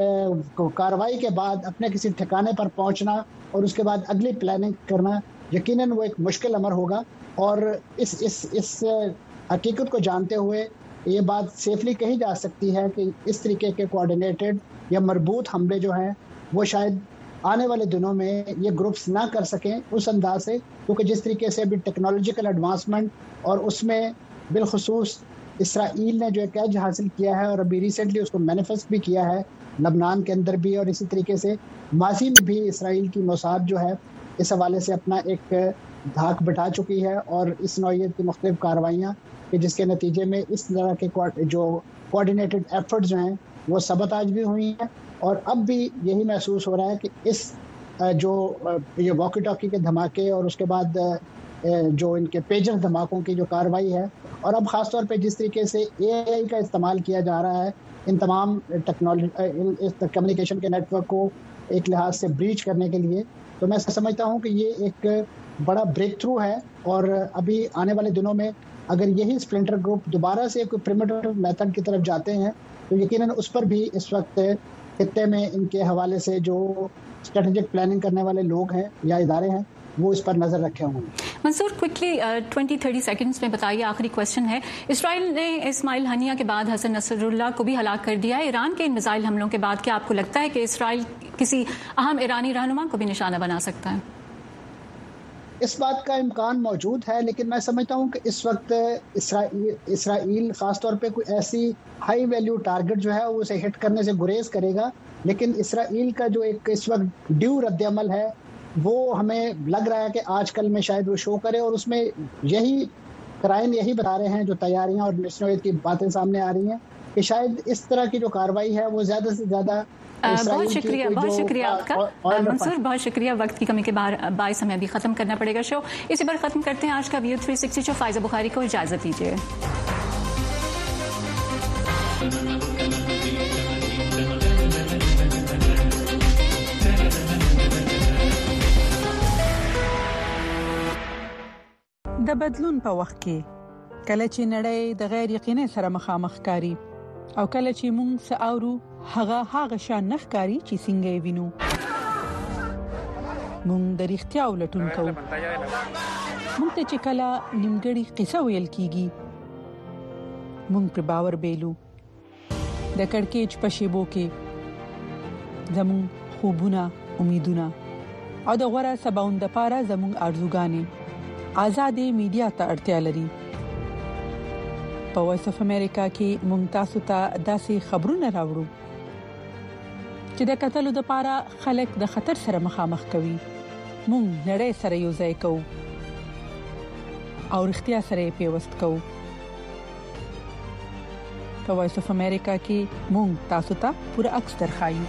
I: کارروائی کے بعد اپنے کسی ٹھکانے پر پہنچنا اور اس کے بعد اگلی پلاننگ کرنا یقیناً وہ ایک مشکل امر ہوگا. اور اس اس اس حقیقت کو جانتے ہوئے یہ بات سیفلی کہی جا سکتی ہے کہ اس طریقے کے کوارڈینیٹڈ یا مربوط حملے جو ہیں وہ شاید آنے والے دنوں میں یہ گروپس نہ کر سکیں اس انداز سے، کیونکہ جس طریقے سے ابھی ٹیکنالوجیکل ایڈوانسمنٹ اور اس میں بالخصوص اسرائیل نے جو ایک ایج حاصل کیا ہے اور ابھی ریسنٹلی اس کو مینیفیسٹ بھی کیا ہے لبنان کے اندر بھی، اور اسی طریقے سے ماضی میں بھی اسرائیل کی موساد جو ہے اس حوالے سے اپنا ایک دھاک بٹھا چکی ہے، اور اس نوعیت کی مختلف کارروائیاں کہ جس کے نتیجے میں اس طرح کے جو کوارڈینیٹڈ ایفرٹ جو ہیں وہ سبتاج بھی ہوئی ہیں. اور اب بھی یہی محسوس ہو رہا ہے کہ اس جو یہ واکی ٹاکی کے دھماکے اور اس کے بعد جو ان کے پیجر دھماکوں کی جو کارروائی ہے، اور اب خاص طور پہ جس طریقے سے اے آئی کا استعمال کیا جا رہا ہے ان تمام ٹیکنالوجی کمیونیکیشن کے نیٹ ورک کو ایک لحاظ سے بریچ کرنے کے لیے، تو میں سمجھتا ہوں کہ یہ ایک بڑا بریک تھرو ہے. اور ابھی آنے والے دنوں میں اگر یہی سپلنٹر گروپ دوبارہ سے کوئی پریمیٹو میتھڈ کی طرف جاتے ہیں تو یقیناً اس پر بھی اس وقت خطے میں ان کے حوالے سے جو اسٹریٹجک پلاننگ کرنے والے لوگ ہیں یا ادارے ہیں وہ اس پر نظر رکھے ہوئے ہیں.
A: منصور کوئکلی ٹوئنٹی تھرٹی سیکنڈز میں بتائیے، آخری کوشچن ہے، اسرائیل نے اسماعیل ہنیہ کے بعد حسن نصر اللہ کو بھی ہلاک کر دیا ہے. ایران کے ان میزائل حملوں کے بعد کیا آپ کو لگتا ہے کہ اسرائیل کسی اہم ایرانی رہنما کو بھی نشانہ بنا سکتا ہے؟
I: اس بات کا امکان موجود ہے، لیکن میں سمجھتا ہوں کہ اس وقت اسرائیل اسرائیل خاص طور پہ کوئی ایسی ہائی ویلیو ٹارگٹ جو ہے وہ اسے ہٹ کرنے سے گریز کرے گا، لیکن اسرائیل کا جو ایک اس وقت ڈیو رد عمل ہے وہ ہمیں لگ رہا ہے کہ آج کل میں شاید وہ شو کرے، اور اس میں یہی کرائن یہی بتا رہے ہیں جو تیاریاں اور نسنویت کی باتیں سامنے آ رہی ہیں کہ شاید اس طرح کی جو کارروائی ہے وہ زیادہ سے زیادہ.
A: بہت شکریہ بہت شکریہ آپ کا منصور، بہت شکریہ. وقت کی کمی کے باعث ہمیں ابھی ختم کرنا پڑے گا شو. اسی پر ختم کرتے ہیں آج کا ویو تھری سکسٹی شو. فائزہ بخاری کو اجازت دیجیے.
J: د بدلون په وخت کې کله چې نړۍ د غیر یقیني سره مخامخ کاری او کله چې موږ ساورو هغه هغه شان نخکاری چې څنګه وینو موږ د اړتیا ولټون کوو موږ ته چې کله نیمګړی قصه ویل کیږي موږ پر باور بیلو د کڑکېچ په شیبو کې زمون خوبونه امیدونه او د غوړه سباوند لپاره زمون ارزوګانې آزادې میډیا ته اړتیا لري په وایس اف امریکا کې موږ تاسو ته داسې خبرونه راوړو چې د قتلو لپاره خلک د خطر سره مخامخ کوي موږ نړۍ سره یو ځای کوو او اړتیا سره پیوست کوو په وایس اف امریکا کې موږ تاسو ته پوره عکس درخایو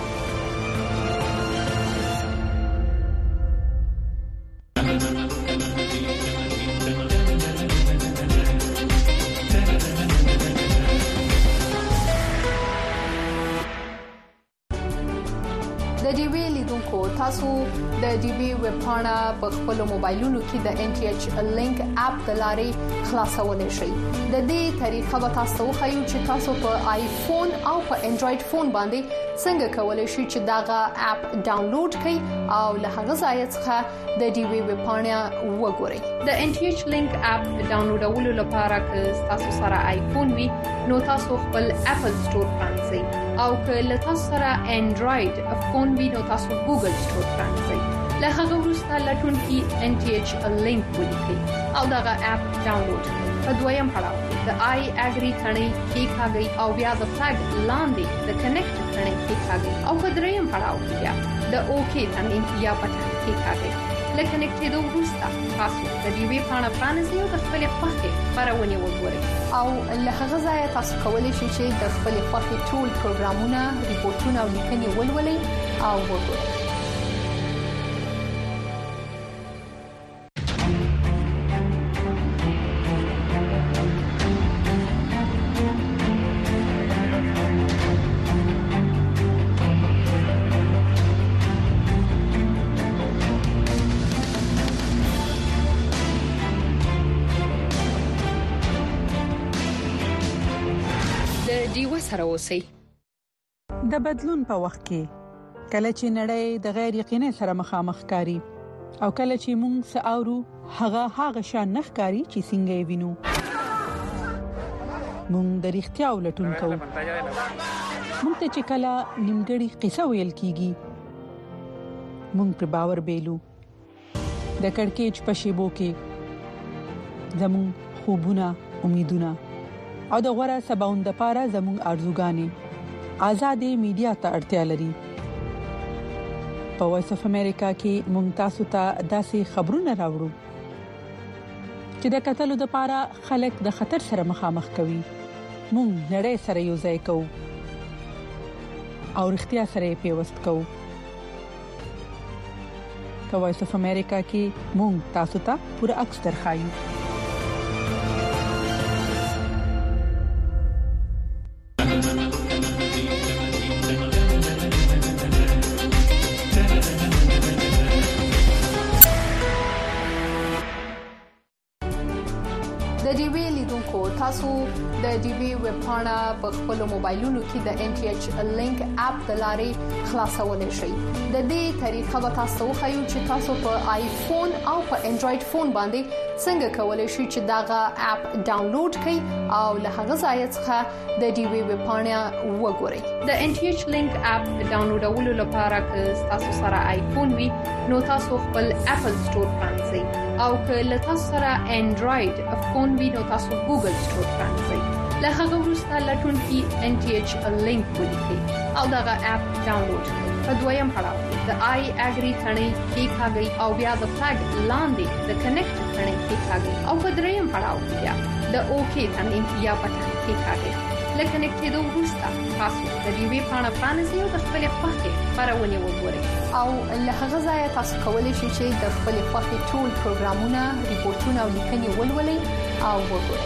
K: تاسو د ډي بي ویب پاڼه په خپل موبایلونو کې د ان ټي ایچ لینک اپ د لارې خلاصولای شئ د دې طریقه به تاسو خو چې تاسو په آیفون او په انډراید فون باندې څنګه کولای شئ چې داغه اپ ډاونلوډ کړئ او له هغه ځای څخه د ډي بي ویب پاڼه وګورئ د ان ټي ایچ لینک اپ ډاونلوډولو لپاره که تاسو سره آیفون وي نو تاسو خپل اپل سٹور پرانځئ او که له تاسو سره انډراید فون وي نو تاسو ګوګل سٹور پرانځئ له هغه وروسته لټون کې ان ټي ایچ لینک ولیکئ او داغه اپ ډاونلوډ کړئ په دویم پړاو د آی اګری ثنې کې ښاګي او بیا د فلګ لاندې د کنیکټ ثنې کې ښاګي او په دریم پړاو بیا د اوکی ثنې یا پټه کې ښاګي لکه نکټېدو وروسته تاسو د دې وی پاڼه پرانیزئ او د خپل خوښې خبرونه وګورئ او له هغه ځای تاسو کولی شئ چې د خپل خوښې ټول پروګرامونه ریپورتونه او لیکنې ولولئ او وګورئ سره اوسئ
J: د بدلون په وخت کې کله چې نړۍ د غیر یقیني سره مخامخ کاری او کله چې موږ ساورو هغه هغه شان نخکاری چې څنګه وینو موږ د اړتیا ولټون کوو موږ ته چې کله نیمګړی قصه ویل کیږي موږ پر باور بیلو د کڑکېچ په شیبو کې زمون خوبونه امیدونه او د غوړه سباوند لپاره زموږ ارزوګانې آزادې میډیا ته اړتیا لري په وایس اف امریکا کې موږ تاسو ته داسې خبرونه راوړو چې د قتلو لپاره خلک د خطر سره مخامخ کوي موږ نړۍ سره یو ځای کوو او اړتیا سره پیوست کوو په وایس اف امریکا کې موږ تاسو ته پوره عکس درخایو
K: تاسو د ډي بي ویب پاڼه په خپل موبایلونو کې د ان ټي ایچ لینک اپ د لارې خلاصولای شئ د دې طریقه به تاسو خو چې تاسو په آیفون او په انډراید فون باندې څنګه کولای شئ چې داغه اپ ډاونلوډ کړئ او له هغه ځای څخه د ډي بي ویب پاڼه وګورئ د ان ټي ایچ لینک اپ ډاونلوډولو لپاره که تاسو سره آیفون وي نو تاسو خپل اپل سٹور پرانځئ او که له تاسو سره انډراید فون وي نو تاسو ګوګل سٹور پرانځئ له هغه وروسته لټون کې ان ټي ایچ لینک ولیکئ او داغه اپ ډاونلوډ کړئ په دویم پړاو د آی اګری ثنې کې ښاګي او بیا د فلګ لاندې د کنیکټ ثنې کې ښاګي او په دریم پړاو بیا د اوکی ثنې یا پټه کې ښاګي لکه نکټېدو وروسته تاسو د دې وی پاڼه پرانیزئ او د خپل خوښې خبرونه وګورئ او له هغه ځای تاسو کولی شئ چې د خپل خوښې ټول پروګرامونه ریپورتونه او لیکنې ولولئ او وګورئ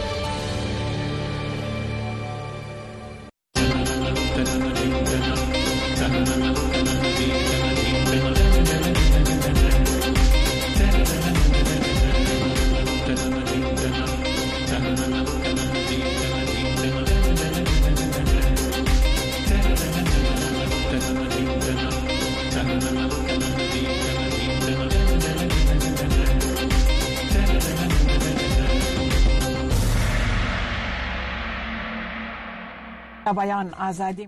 L: بیان آزادی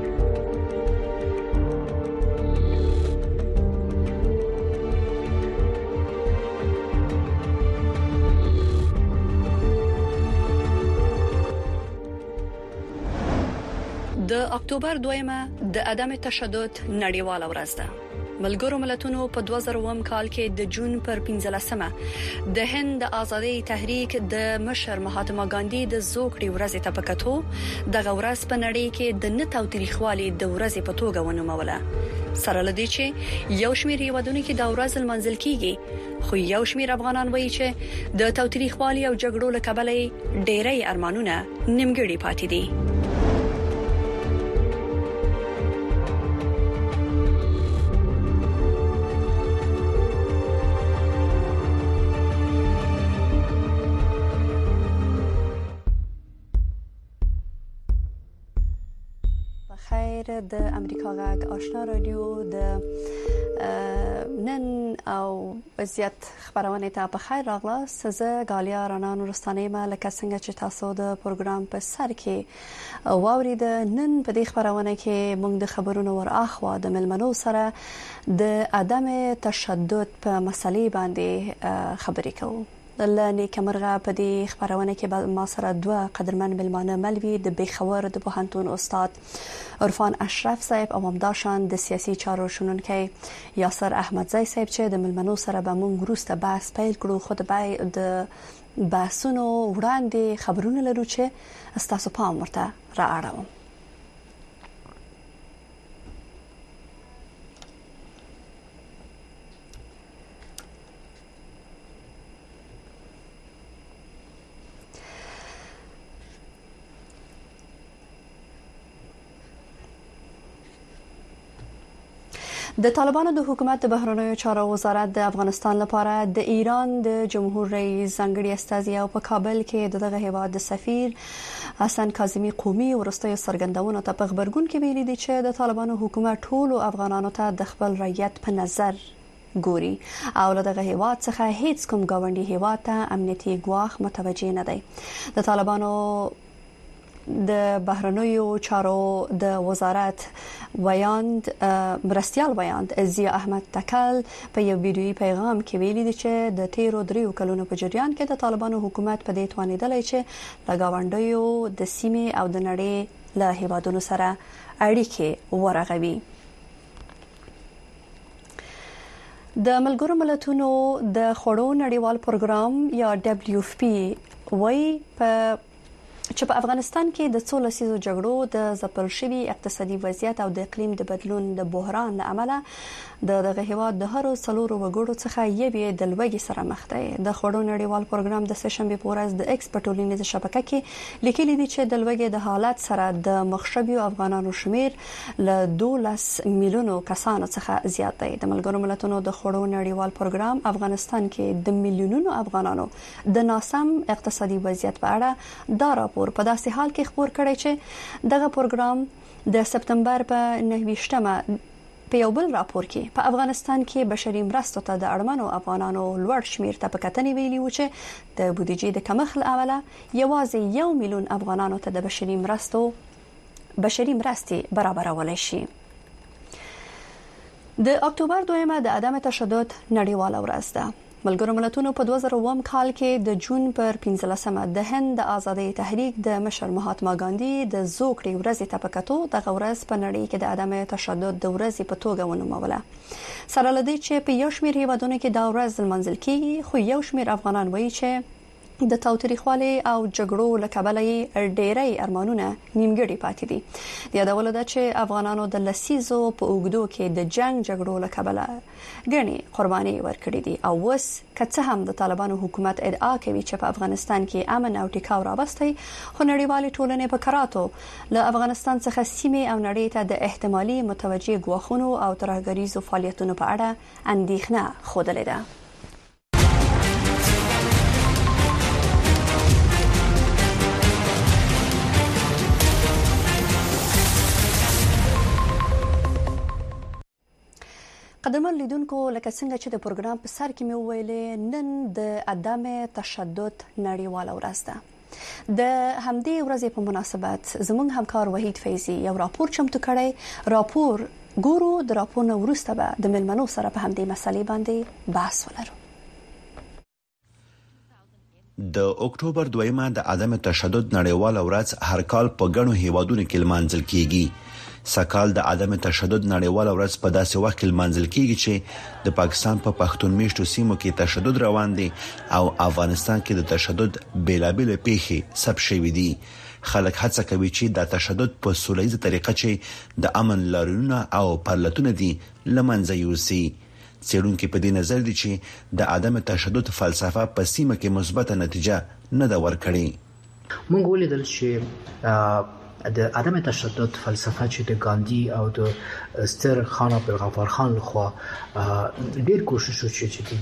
M: د اکتوبر دویمه د عدم تشدد نړیواله ورځ ده. ملګرو ملتونو په دوه زره اووه کال کې د جون پر پنځلسمه د هند آزادۍ تحریک د مشر مهاتما ګاندی د زوکړې ورځ ته پکاتو د غورس په نړۍ کې د نتاو تاریخوالي د ورځ په توګه ونوموله. سره لدی چې یو شمېر هیوادونو کې د ورځ المنځل کیږي، خو یو شمېر افغانان وایي چې د تاریخوالي او جګړو له کبله ډېری ارمانونه نیمګړي پاتې دي. خیر د امریکا غږ آشنا رادیو د نن او زیات خبرونه ته په خیر راغلاست. زه غالیا رانا نورستاني ما لکه څنګه چې تاسو د پروګرام په سر کې واورید. نن په دې خبرونه کې موږ د خبرونو ور اخوا د ملمنو سره د عدم تشدد په مسلې باندې خبرې کوو. لنی کمرغه په دې خبرونه کې ما سره دوه قدرمن ملمانه ملوي د بیخور د پوهنتون استاد عرفان اشرف صاحب او همداشان د سیاسي چارو شنونکي یاسر احمدزی صاحب چې د ملمنو سره به موږ وروسته بحث پیل کړو. خو د بحثونو وړاندې خبرونه لرو چې تاسو پام ورته را اړوم. د طالبانو د حکومت د بهرنیو چارو وزارت د افغانستان لپاره د ایران د جمهور رئیس ځانګړي استازي او په کابل کې دغه هیواد د سفیر حسن کاظمی قومي ورستیو سرګندونو ته په خبرګون کې ویلي دي چې د طالبانو حکومت ټول افغانانو ته د خپل رعیت په نظر ګوري او له دغه هیواد څخه هیڅ کوم ګاونډي هیواد ته امنیتي ګواښ متوجه نه دی. د طالبانو د بهرنیو چارو د وزارت ویاند مرستيال ویاند ضیا احمد تکل په یو ویډیوي پیغام کې ویلي دي چې د تیرو دریو کلونو په جریان کې د طالبانو حکومت په دې توانیدلی چې لګاونډیو د سیمې او د نړۍ له هیوادونو سره اړیکې ورغوي. د ملګرو ملتونو د خوړو نړیوال پروګرام یا دبليو اف پی وایي په چې په افغانستان کې د څو لسیزو جګړو د ځپل شوي اقتصادي وضعیت او د اقلیم د بدلون د بحران له امله د دغه هیواد د هرو څلورو وګړو څخه یوې د لوږې سره مخ دی. د خوړو نړیوال پروګرام د سهشنبه په ورځ د ایکس په ټولنیزه شبکه کې لیکلي دي چې د لوږې د حالت سره د مخشبي افغانانو شمیر له دولس میلیونو کسانو څخه زیات دی. د ملګرو ملتونو د خوړو نړیوال پروګرام افغانستان کې د میلیونونو افغانانو د ناسم اقتصادي وضعیت په اړه دا راپور په داسې حال کې خبر کړی چې دغه پروګرام د سپتمبر په نهه په یو بل راپور کې په افغانستان کې بشري مرستو ته د اړمنو افغانانو لوړ شمیر ته په کتنې ویلي و چې د بودیجې د کمښت له امله یوازې یو میلیون افغانانو ته د بشري مرستو بشري مرستې برابرول شي. د اکتوبر دویمه د عدم تشدد نړیواله ورځ ده. ملګرو ملتونو په دوه زره اووه کال کې د جون پر پنځلسمه د هند د آزادۍ تحریک د مشر مهاتما ګاندی د زوکړې ورځ ته پکاتو د غورس په نړۍ کې د عدم تشدد د ورځ په توګه ونوموله. سره لدی چې په یو شمېر هیوادونو کې دا ورځ منځل کیږي، خو یو شمېر افغانان وایي چې د تاوتریخوالي او جګړو له کبله ډېری ارمانونه نیمګړي پاتې دي. د یادول ده چې افغانانو د لسیزو په اوږدو کې د جنگ جګړو له کبله ګڼې قرباني ورکړې دي او اوس که څه هم د طالبانو حکومت ادعا کوي چې په افغانستان کې امن او ټیکاو راوستی، خو نړیوالې ټولنې په کراتو له افغانستان څخه سیمې او نړۍ ته د احتمالي متوجه ګواښونو او ترهګریزو فعالیتونو په اړه اندېښنه ښودلې ده. قدرمن لیدونکو لکه څنګه چې د پروګرام په سر کې مې وویلې نن د عدم تشدد نړیواله ورځ ده. د همدې ورځې په مناسبت زموږ همکار وحید فیضی یو راپور چمتو کړی. راپور ګورو، د راپور نه وروسته به د ملمنو سره په همدې مسلې باندې بحث ولرو.
L: د اکتوبر دویمه د عدم تشدد نړیواله ورځ هر کال په ګڼو هیوادونو کې لمانځل کیږي. سکال د عدم تشدد نړیواله ورځ په داسې وخت کې لمانځل کیږي چې د پاکستان په پښتون میشتو سیمو کې تشدد روان دي او افغانستان کې د تشدد بیلابېل پیښې ثبت شوې دي. خلک هڅه کوي چې د تشدد په سولهیزه طریقه چې د امن لارونه او پرلتونه دي لمنځه یوسي. څېړونکو په دې نظر دي چې د عدم تشدد فلسفه په سیمه کې مثبت نتیجه نه ده ورکړې.
N: موږ ولیدل چې د عدم تشدد فلسفه چې د ګاندی او د ستر خان عبدالغفار خان لخوا ډیر کوشش وشو چې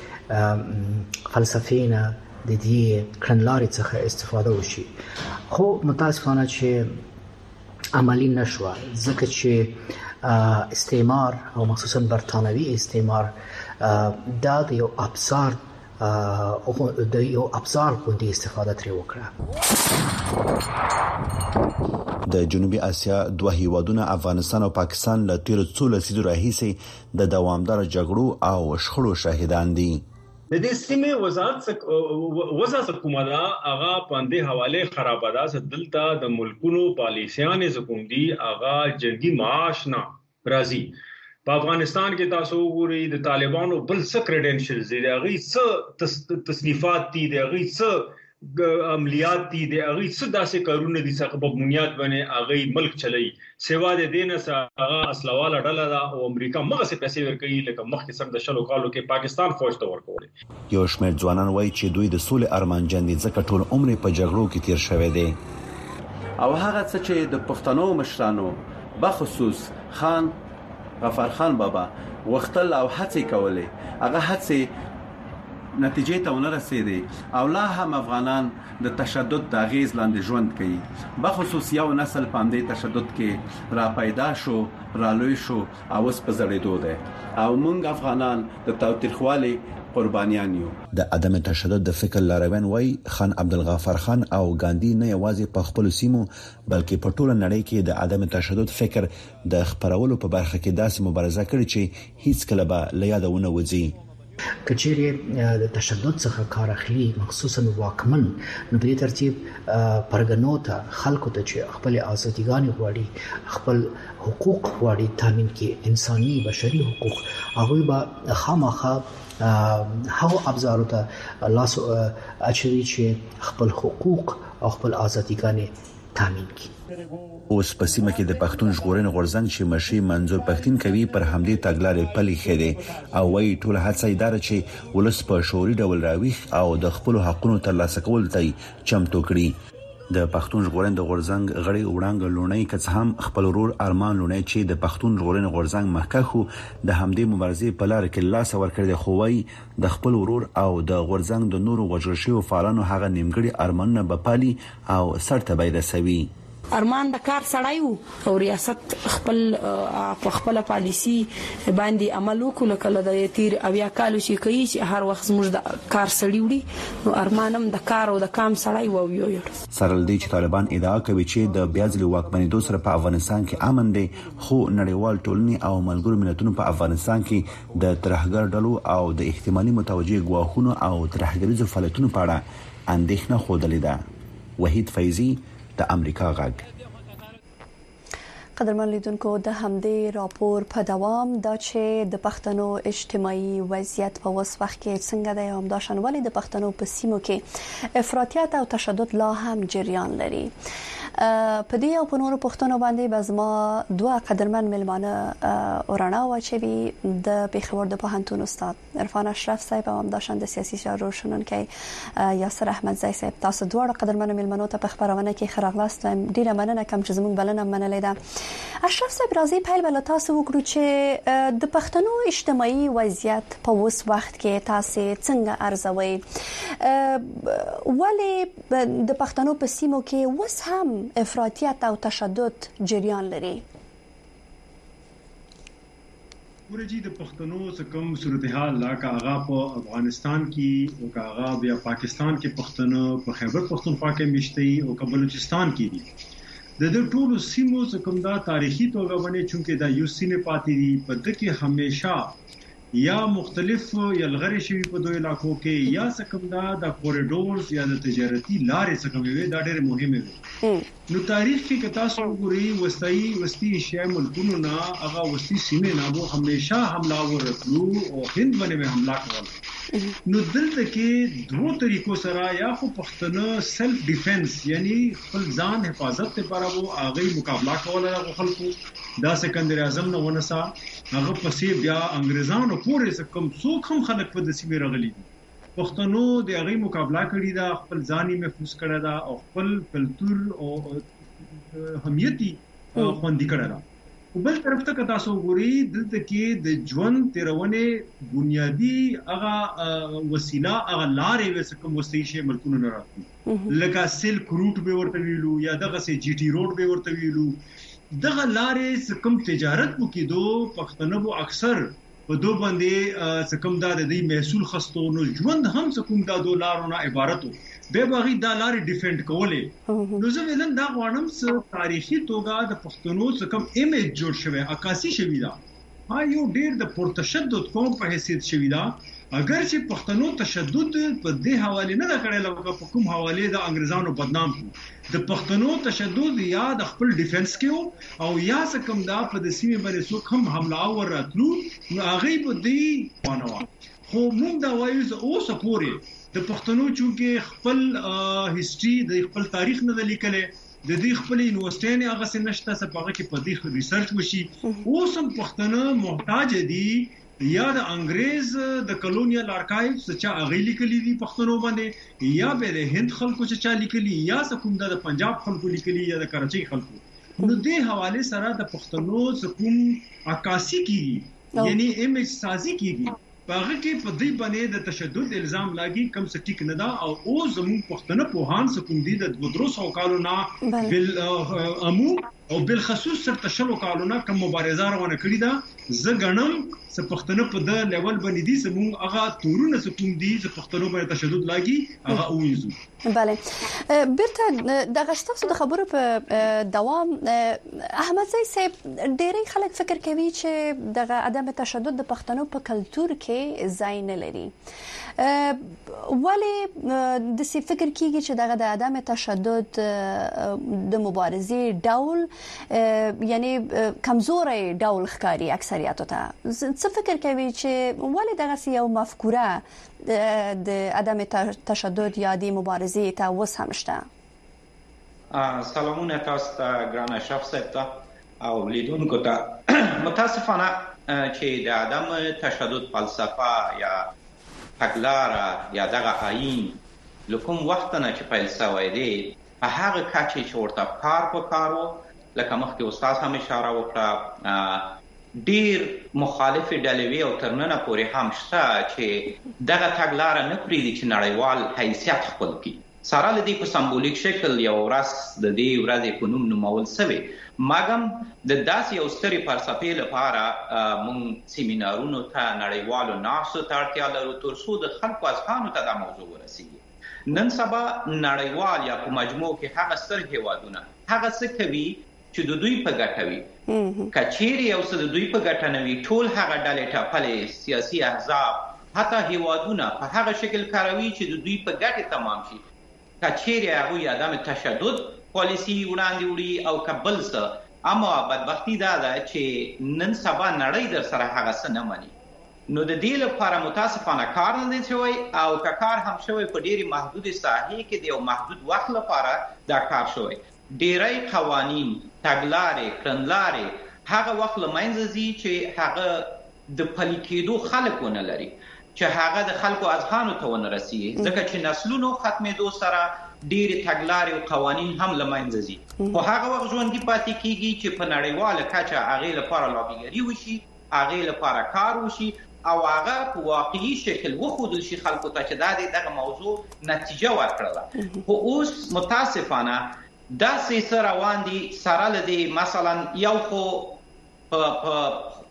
N: د فلسفې نه د دې کړنلارې څخه استفاده وشي، خو متاسفانه چې عملی نشوه ځکه چې استعمار او مخصوصا برتانوي استعمار دا د یو ابزار او د یو ابزار باندې استفاده ترې وکړه.
L: د جنوبي اسیا دوه هیوادونه افغانستان او پاکستان له تیر څو لسیزو راهیسې د دوامدار جګړو او شخړو شاهدان دي.
O: د دې سیمې وزارت وزارت حکومت هغه باندې حواله خرابه ده دلته د ملکونو پالیسیان حکومتي هغه جنگي معاش نه راځي. په افغانستان کې تاسو وګورئ د طالبانو بل څه کریډنشلز دي، هغه څه تصنیفات دي، هغه څه عملیات دي، هغه څه داسې کارونه دي چې په بنیاد باندې هغه ملک چلای. سیوا د دینه سره هغه اسلواله ډله ده او امریکا مغه څه پیسې ورکوي لکه مخکې سم د شلو کالو کې پاکستان فوج ته ورکول.
L: یو شمېر ځوانان وایي چې دوی د سولې ارمانجن دي ځکه ټول عمر په جګړو کې تیر شوی دی.
P: او هغه څه چې د پښتنو مشرانو بخصوص خان غفار خان بابا وختل او هڅې کولې هغه هڅې نتیجې ته ونه رسیدي او لا هم افغانان د تشدد د غیز لاندې ژوند کوي. بخصوص یو نسل باندې تشدد کې را پیدا شو، را لوی شو او اوس په زړېدو دی او موږ افغانان د تاوتریخوالي قربانیان یو.
L: د عدم تشدد د فکر لاروین وای خان عبدالغفار خان او ګاندی نه یوازې په خپل سیمو بلکې په ټوله نړۍ کې د عدم تشدد فکر د خبرولو په برخه کې داسې مبارزه کړې چې هیڅ کله به له یاده ونه وځي.
N: کچېرې د تشدد څخه کار اخلي مخصوصا واکمن نو په ترتیب پرګنو ته خلکو ته چې خپل ازاديګان غواړي، خپل حقوق غواړي تامین کې انساني بشري حقوق، هغه به خامخا هغه ابزارو ته لاس اچوي چې خپل حقوق او خپل ازاديګان تامین کړي.
L: اوس په سیمه کې د پښتون ژغورنې غورځنګ چې مشر منظور پښتين کوي پر همدې تګلارې پلي خېده او وايي ټول هڅه اداره چې ولس په شعوري ډول راويخ او د خپل حقونو ترلاسه کول ته چمتو کړي. د پښتون ژغورنې د غورځنګ غړي وړانګ لونی کڅ هم خپل ورور ارمان لونی چې د پښتون ژغورنې غورځنګ مخکخو د همدې مبارزې په لار کې لاس ورکړي خو وايي د خپل ورور او د غورځنګ د نورو وجرشيو فعالانو هغه نیمګړي ارمانونه بپالي او سرته بيد سوي.
Q: ارمان د کار سړی وو او ریاست خپل په خپل پالیسی باندې عمل وکړ کله د تیر اویا کالو شي کوي چې هر وخت موږ د کار سړی وړي نو ارمانم د کار او د کام سړی وو یو
L: سره دې چې طالبان ادعا کوي چې د بیازلي واکمنۍ سره په افغانستان کې امن دی خو نړیوال ټولنې او ملګرو ملتونو په افغانستان کې د ترهګر ډلو او د احتمالي متوجه ګواښونو او ترهګریزو فعالیتونو په اړه اندېښنه خوده ده. وحید فیضی د امریکا غږ.
M: قدرمن لیدونکو د همدې راپور په دوام دا چې د پښتنو اجتماعي وضعیت په اوس وخت کې څنګه دی او د شنوالي د پښتنو په سیمو کې افراطیت او تشدد لا هم جریان لري. په دې او په نورو پښتنو باندې بزما دوه قدرمن ملمانه اورانا واچوي د پیښور د پوهنتون استاد عرفان اشرف صاحب او همداشان د سیاسي چارو شنونکي یاسر احمد زئی صاحب. تاسو دواړه قدرمن ملمنو ته په خبرونه کې خراغلاست. ډیره مننه کوم چې زموږ بلنه منلې ده. اشرف صاحب راځي پیل بل تاسو وکړو چې د پښتنو اجتماعي وضعیت په اوس وخت کې تاسو څنګه ارزوي ولی د پښتنو په سیمو کې وس هم افراطیت او تشدد جریان لري؟
R: ورجی د پښتنو څخه کوم صورتحال لا کاغه په افغانستان کې او کاغه بیا پاکستان کې پښتنو په خیبر پښتونخوا کې مشتي او بلوچستان کې دي د دې ټولو سیمو څخه کوم دا تاریخي توګه باندې چونکه دا یو سینې پاتې دي په دغه همیشه یا مختلف یلغری شوی په دوه علاقو کې یا څخه دا د کوریډورز یا د تجارتي لارې څخه وي دا ډېر مهمه ده نو تاریخ کې کتا سو ګوري وستای وستي ایشیا ملکونو نه هغه وستي سیمې نه وو همیشه حمله ورتلو او هند باندې حمله کول نو دلته کې دوه طریقو سره یا خو پښتنه سیلف ډیفنس یعنی خپل ځان حفاظت لپاره وو هغه مقابله کوله خلکو دا سکندر اعظم نه ونسا هغه پسې بیا انګريزانو پورې کم څوک هم خلک په دسمه رغلي دي پښتنو د هغه مقابله کړی دا خپل ځاني محفوظ کړی دا او خپل کلچر او همیتي خوندي کړی دا بل طرف ته کتا سو ګوري دلته کې د ژوند تیرونه بنیادی هغه وسیله هغه لارې وسکم وسیشه ملکونو نه راځي لکه سلک روټ به ورته ویلو یا دغه سي جی ټي روډ به ورته ویلو دغه لارې سکم تجارت مو کېدو پښتنو بو اکثر په دو باندې سکم دا د دې محصول خستونو ژوند هم سکم دا دولارونه عبارتو به باغی د لارې ډیفند کولې نو زه ویلم دا غواړم س تاریخي توګه د پښتنو سکم ایمیج جوړ شوی عکاسي شوی دا ها یو ډیر د پرتشدد قوم په حیثیت شوی دا اگر چې پښتنو تشدد په دې حواله نه کړي لکه په کوم حواله د انګريزانو بدنام کو د پښتنو تشدد یا د خپل ډیفنس کېو او یا سکم دا په د سیمه باندې څوک هم حمله اور راتلو نو هغه به دی وانه خو موږ دا وایو او سپوري د پښتنو چونکه خپل هیستوري د خپل تاریخ نه لیکل د دې خپل یونیورسيټي هغه سنشته سپاغه کې په دې ریسرچ وشي او سم پښتنه محتاج دي یا د انګريز د کلونیل ارکایوز چې هغه لیکلي دي پښتنو باندې یا به د هند خلکو چې لیکلي یا کوم د پنجاب خلکو لیکلي یا د کراچي خلکو نو دې حواله سره د پښتنو کوم عکاسي کیږي یعنی ایمیج سازي کیږي هغه کې په دې باندې د تشدد الزام لاګي کم څه ټیک نه دا او او زموږ پښتنه په هان سکوم دي د ودروس او کالو نه بل امو او بل خصوص سره تشلو کالو نه کم مبارزه روانه کړی دا زه غنم څه پښتنه په د لیول باندې دي زموږ هغه تورونه سکوم دي چې پښتنو باندې تشدد لاګي هغه وینځو
M: bale بیرته د غشتاسو د خبرو په دوام احمد زئی صاحب ډېری خلک فکر کوي چې د عدم تشدد د پښتنو په کلچر کې ځای نه لري ولی د سی فکر کیږي چې دغه د عدم تشدد د مبارزې ډول یعنی کمزوري ډول ښکاری اکثریت ته څه فکر کوي چې ولی دغه سی یو مفکوره د عدم تشدد یا د مبارزې ته وسمشته
S: سلامونه تاسو ته ګران اشرف صاحب ته او لیدونکو ته متاسفانه چې د عدم تشدد فلسفه یا تګلاره یا دغه آئین لکم وخت نه چې پیل شوی دی په هغه کچې چې ورته کار په کارو لکه مخکې استاد هم اشاره وکړه ډیر مخالف ډلې او ترننه پورې هم شته چې دغه تګلاره نه پریږدي چې نړیوال حیثیت خپل کړي سره لدی په سمبولیک شکل یو ورځ د دې ورځې په نوم نومول شوی مګم د داسې یو سترې فلسفې لپاره مونږ سیمینارونو ته نړیوالو ناسو ته اړتیا لرو ترڅو د خلکو اذهانو ته دا موضوع ورسیږي نن سبا نړیوال یا په مجموع کې هغه ستر هیوادونه هغه څه کوي چې د دوی په ګټه وي کچېری او څه د دوی په ګټه نه وي ټول هغه ډلې ټاپلې سیاسي احزاب حتی هیوادونه په هغه شکل کاروي چې د دوی په ګټه تمام شي کچېری هغه عدم تشدد پالیسی وړاندې وړي او کبل څه اما بدبختی دا ده چې نن سبا نړۍ در سره هغه څه نه مني نو د دې لپاره متاسفانه کار نه دی شوی او که کار هم شوی په ډېری محدود ساحې کې دی او محدود وخت لپاره دا کار شوی ډېری قوانین تګلارې کړنلارې هغه وخت له منځه ځي چې هغه د پلي کېدو خلک ونه لري چې هغه د خلکو اذهانو ته ونه رسیږي ځکه چې نسلونو ختمېدو سره ډېرې تګلارې او قوانین هم له منځه ځي خو هغه وخت ژوندي پاتې کېږي چې په نړیواله کچه هغې لپاره لابیګري وشي هغې لپاره کار وشي او هغه په واقعي شکل وښودل شي خلکو ته چې دا د دغه موضوع نتیجه ورکړله خو اوس متاسفانه داسې څه روان دي سره له دې مثلا یو خو په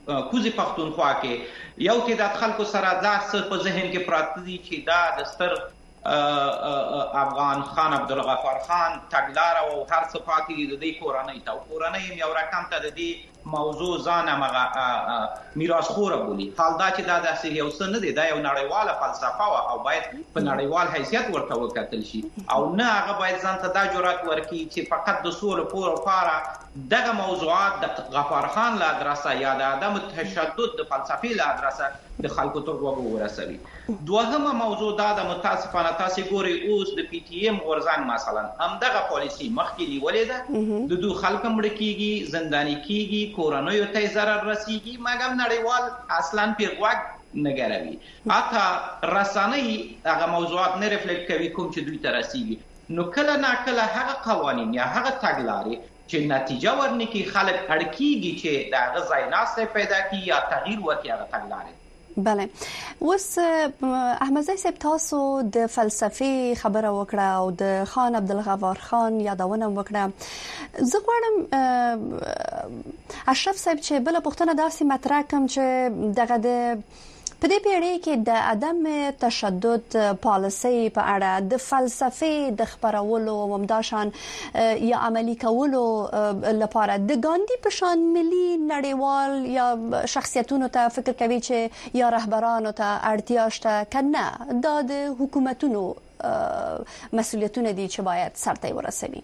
S: کوزي پښتونخوا کې یو تعداد خلکو سره دا څه په ذهن کې پراته دي چې دا د ستر افغان خان عبدالغفار خان تګلار او هر څه پاتې د دې کورنۍ ته کورنۍ یو رقم ته د دې موضوع ځان هغه میراث خوره بولي. حال دا چې دا داسې یو څه نه دی، دا یو نړیواله فلسفه وه او باید په نړیوال حیثیت ورته وکتل شي او نه هغه باید ځان ته دا جرأت ورکړي چې فقط د سولې پور لپاره دغه موضوعات د غفار خان له ادرسه یا د عدم تشدد د فلسفې له ادرسه د خلکو تر غوږو ورسوي. دوهمه موضوع دا د متاسفانه تاسې ګورئ اوس د پی ټي ایم غورځنګ مثلا همدغه پالیسي مخکې نیولې ده، د دوی خلک مړه کیږي، زنداني کیږي، کورنیو ته ضرر رسیږي، مګر نړیوال اصلا پرې غوږ نه ګروي. حتی رسنۍ هغه موضوعات نه ریفلیکټ کوي کوم چې دوی ته رسیږي. نو کله ناکله هغه قوانین یا هغه تګلارې چې نتیجه ورنکړي خلک اړ کیږي چې د هغه ځای ناستی پیدا کړي یا تغییر وکړي هغه تګلارې.
M: بله، اوس احمدزی صاحب تاسو د فلسفي خبره وکړه او د خان عبدالغفار خان یادونه وکړه. زه غواړم اشرف صاحب چې بل پوښتنه داسې مطرح کړم چې دغه د په دې پیړۍ کې د عدم تشدد پالیسي په اړه د فلسفې د خبرولو او همداشان یا عملی کولو لپاره د ګاندی په شان ملي نړیوال یا شخصیتونو ته فکر کوي چې یا رهبرانو ته اړتیا شته کنه دا د حکومتونو مسؤلیتونه دي چې باید سرته ورسوي.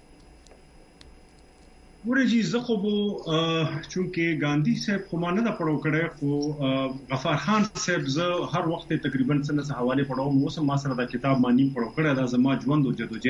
R: ورجی زه خو به چونکه ګاندی صاحب خو ما نه دا پړو کړی خو غفار خان صاحب زه هر وخت تقریبا څنګه څه حواله پړو مو سم ما سره دا کتاب مانی پړو کړی دا زما ژوند او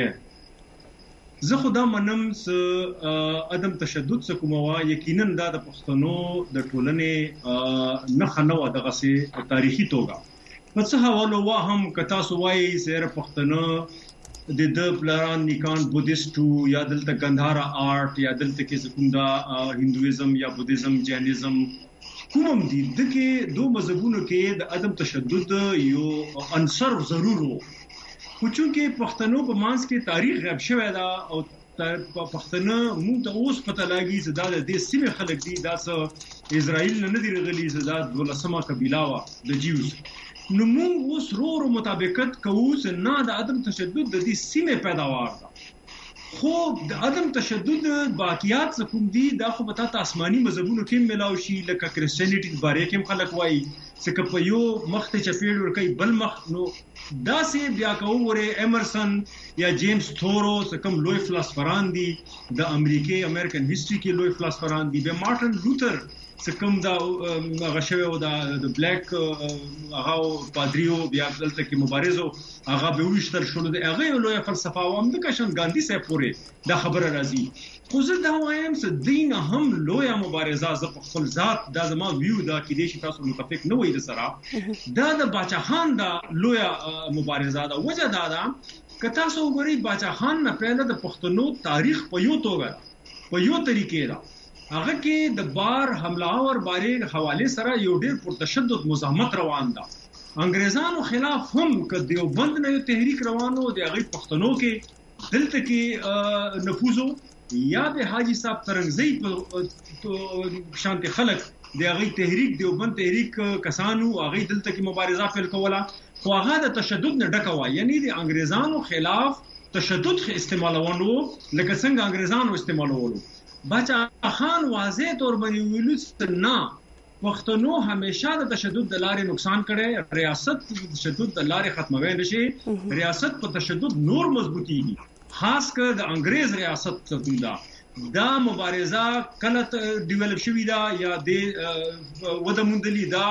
R: جدوجہد زه خو دا منم س عدم تشدد څه کومه یقینا دا د پښتنو د ټولنې نه خنو دغه سي تاریخي توګه په څه حواله وا هم کتا سوای سره پښتنو د د پلان نیکان بودیستو یا دلته ګندهارا آرت یا دلته کې زکوندا هندویزم یا بودیزم جینیزم کوم دي دغه دوه مذهبونو کې د عدم تشدد یو عنصر ضرور وو. خو چونکې پښتنو په مانس کې تاریخ غیب شوی دا او پښتنه موږ ته اوس پته لاګي چې دا د دې سیمه خلک دي دا څه اسرائیل نه دی رغلی چې دا ولسمه قبیله وا د جیوز. نو موږ اوس رو مطابقت کوو چې نه د عدم تشدد د دې سیمه پیداوار ده، خو د عدم تشدد باقیات کوم دي دا خو به تاسو آسماني مذهبونو کې ملاوي شي لکه کریسچینټي باره کې خلک وایي چې په یو مخ ته چپیړ ورکي بل مخ نو دا سي بیا کووره ایمرسن یا جیمز تورو څخه لوی فلسفران دي د امریکای امریکن هیستوري کې لوی فلسفران دي به مارټن لوتر څخه دا غشوي او د بلیک هغه پادریو بیا دلته کې مبارزو هغه به وشتل شول د هغه لوی فلسفه او هم د کشن ګاندی صاحب پورې دا خبره راځي. خو زه دا وایم چې دین هم لوی مبارزه ز په خپل ذات دا زما ویو دا کې دې شي تاسو متفق نه وای د سره دا د باچاخان دا لوی مبارزه دا وجه دا دا که تاسو وګورئ باچاخان نه پیدا د پښتنو تاریخ په یو توګه په یو طریقې دا هغه کې د بار حملاور باره حواله سره یو ډېر پرتشدد مزاحمت روان ده. انګريزانو خلاف هم ک دیوبند نه یو تحریک روانو دی هغه پښتنو کې دلته کې نفوذو یا د حاجی صاحب ترنګزی په شانتي خلک دی هغه تحریک دیوبند تحریک کسانو هغه دلته کې مبارزه پیل کوله خو هغه د تشدد نه ډکوا یعنی د انګريزانو خلاف تشدد استعمالونو لکه څنګه انګريزانو استعمالولو. باچا خان واضح طور باندې ویلو چې نه پښتنو همیشه د تشدد د لارې نقصان کړي، ریاست د تشدد د لارې ختموي نشي، ریاست په تشدد نور مضبوطیږي، خاص کر د انګريز ریاست څخه دا مبارزه کله ډیولپ شوې ده یا د وده مندلي دا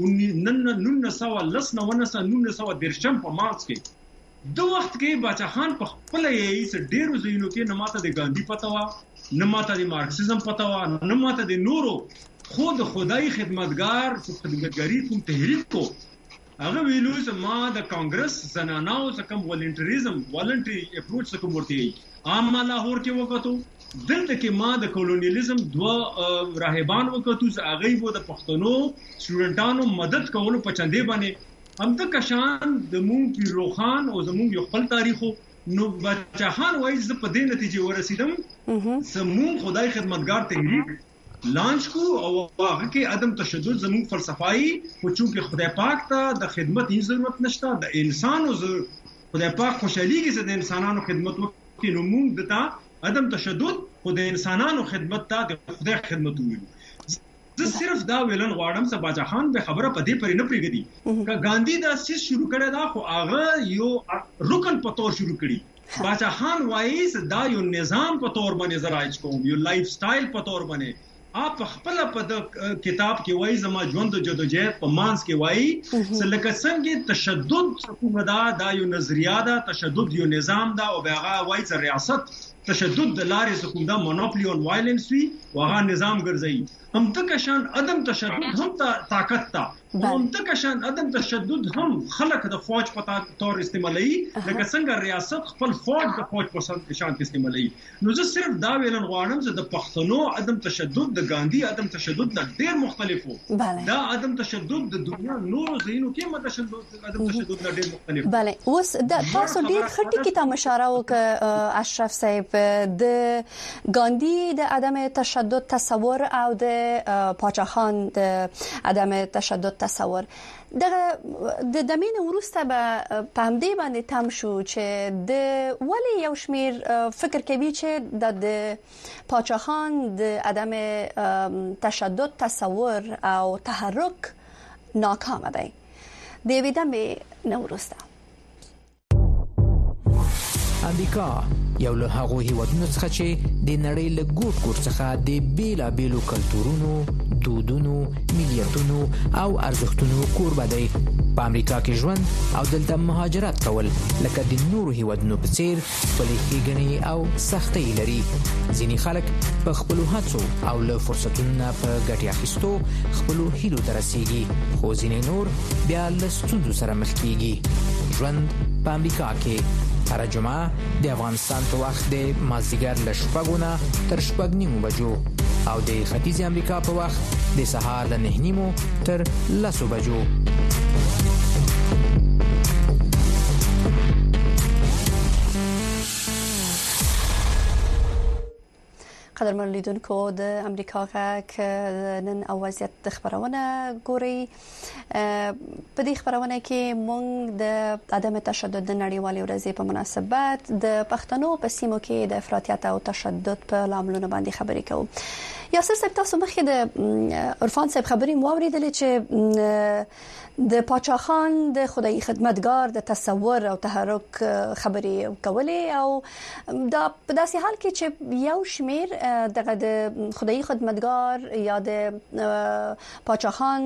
R: نن سو لسنه ونسه نن سو درشم په مارچ کې دو وخت کې باچا خان په خپل یې س ډیرو زینو کې نماته د ګاندی پتاوا نه ماته د مارکسیزم پتا و نه ماته د نورو خود خدای خدمتگار خدمتګاری کوم تحریک کو هغه ویلو چې ما د کانګرس زنانو څخه والنټریزم والنټری اپروچ څخه ورته عام لاهور کې وکړو دلته کې ما د کولونیالیزم دوه راهبان وکړو چې هغه وو د پښتنو سټوډنټانو مدد کولو په چندې باندې هم د کشان د مون پیروخان او زمون یو خپل تاریخو نو بچهان وایي زه په دې نتیجه ورسیدم سمون خدای خدمتگار تحریک لانچ کو او هغه کې عدم تشدد زموږ فلسفي خو چې خدای پاک ته د خدمت هیڅ ضرورت نشته د انسانو خدای پاک خوشالي کې د انسانانو خدمت وکړي نو موږ دته عدم تشدد خو د انسانانو خدمت ته د خدای خدمت ویلو زه صرف دا ویلن غواړم چې باچا خان به خبره پدې پرې نه پریږدي چې ګاندھی دا سیس شروع کړی دا خو هغه یو رکن په تور شروع کړي باچا خان وایي دا یو نظام په تور باندې زراعت کوم یو لایف سټایل په تور باندې اپ خپل په کتاب کې وایي زما ژوند جدوجہد په مانس کې وایي چې لکه څنګه تشدد حکومت دا یو نظریه ده تشدد یو نظام ده او هغه وایي چې ریاست تشدد د لارې څخه دا مونوپولي اون وایلنس وی وغه نظام ګرځي هم تک شان عدم تشدد هم طاقت تا هم تک شان عدم تشدد هم خلق د فوج په تور استعمالي لکه څنګه ریاست خپل فوج د فوج په شان استعمالي نو زه صرف دا ویلن غواړم چې د پښتنو عدم تشدد د ګاندھی عدم تشدد نه ډیر مختلف وو دا عدم تشدد د دنیا نور زینو کې متشدد عدم تشدد نه ډیر مختلف
M: بله اوس د تاسو ډیر خټی کی ته اشاره وکړه اشرف صاحب د ګاندھی د عدم تشدد تصور او د پاچا خان د عدم تشدد تصور دغه د دمین ورسته به په همدې باندې تم شو چې د ولی یو شمیر فکر کوي چې د پاچا خان د عدم تشدد تصور او تحرک ناکام دی د دې دمه نورسته
T: امریکا یو له هغو هیوادونو څخه چې د نړۍ له ګوټ ګوټ څخه د بیلابیلو کلتورونو، دودونو، ملیتونو او ارزښتونو کوربه دی. په امریکا کې ژوند او دلته مهاجرت کول لکه د نورو هیوادونو په څیر خپلې ښېګڼې او سختۍ لري. ځینې خلک په خپلو هڅو او له فرصتونو نه په ګټې اخیستو خپلو هیلو ته رسیږي، خو ځینې نور بیا له ستونزو سره مخ کیږي. ژوند په امریکا کې هر جمعه د افغانستان په وخت د مازدیګر له شپږو نه تر شپږ نیمو بجو او د ختیځ امریکا په وخت د سهار له نه نیمو تر لسو بجو.
M: قدرمن لیدونکو د امریکا غاک نن اوازیت خبرونه ګوري. په دې خبرونه کې مونږ د عدم تشدد د نړیوالې ورځې په مناسبت د پښتنو په سیمو کې د افراطیت او تشدد په لاملونو باندې خبرې کوو. یاسر صاحب تاسو مخکې د عرفان صاحب خبرې مو اوریدلې چې د پاچا خان د خدای خدمتګار د تصور او تحرک خبرې کولې او دا په داسې حال کې چې یو شمیر دغه د خدای خدمتګار یا د پاچا خان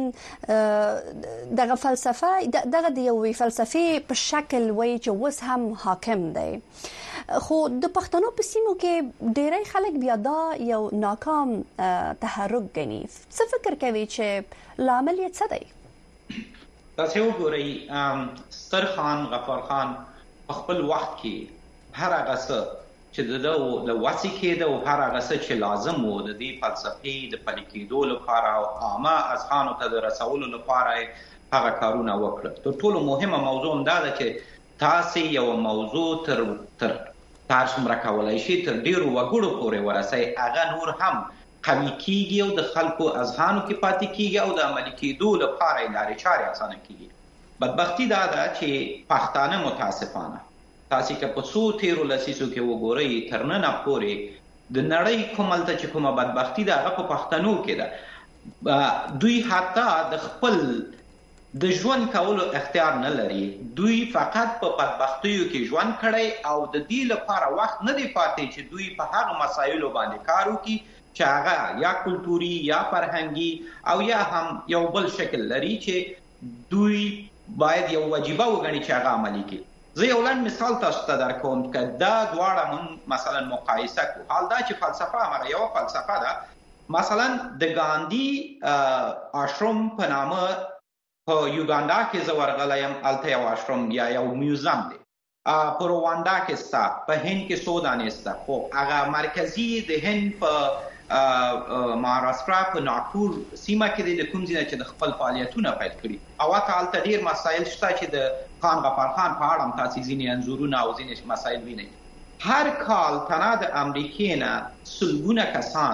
M: دغه فلسفه دغه د یوې فلسفي په شکل وایي چې اوس هم حاکم دی، خو د پښتنو په سیمو کې ډېری خلک بیا دا یو ناکام تحرک ګڼي. څه فکر کوي چې لامل یې څه دی؟
S: تاسو وګورئ ستر خان غفار خان په خپل وخت کې هر هغه څه چې د له واسي کېده او هر هغه څه چې لازم وو د دې فلسفي د پلي کېدو لپاره او عامه اذهانو ته د رسولو لپاره هغه کارونه وکړل. تر ټولو مهمه موضوع دا ده چې تاسو یو موضوع تر تر تاسو څومره کولای شئ تر ډیرو وګړو پورې ورسئ هغه نور هم قوي کیږي او د خلکو اذهانو کې پاتې کیږي او د عملي کېدو لپاره لارې چارې اسانه کیږي. بدبختی دا ده چې پښتانه متاسفانه تاسو که په څو تیرو لسیزو کې وګورئ تر نن پورې د نړۍ کوملته چې کومه بدبختی ده هغه په پښتنو کې ده. دوی حتی د خپل د ژوند کولو اختیار نه لري، دوی فقط په بدبختیو کې ژوند کړي او د دې لپاره وخت نه دی پاتې چې دوی په هغه مسایلو باندې کار وکړي چې هغه یا کلتوري یا فرهنګي او یا هم یو بل شکل لري چې دوی باید یو واجبه وګڼي چې هغه عملي کړي. زه یو لنډ مثال تاسو ته درکوم که دا دواړه مون مثلا مقایسه کړو. حال دا چې فلسفه هغه یو فلسفه ده، مثلا د ګاندھی آشرم په نامه په یوګاندا کې زه ورغلی یم، هلته یو آشرم یا یو میوزیم دی. په رواندا کې ستا، په هند کې څو دانې سته، خو هغه مرکزي د هند په مهاراشټرا په ناګپور سیمه کې دی د کوم ځای چې د خپل فعالیتونه پیل کړي او هلته ډېر مسایل شته چې د خان غفار خان په اړه هم تاسې ځینې انځورونه او ځینې مسایل وینئ. هر کال تنها د امریکې نه سلګونه کسان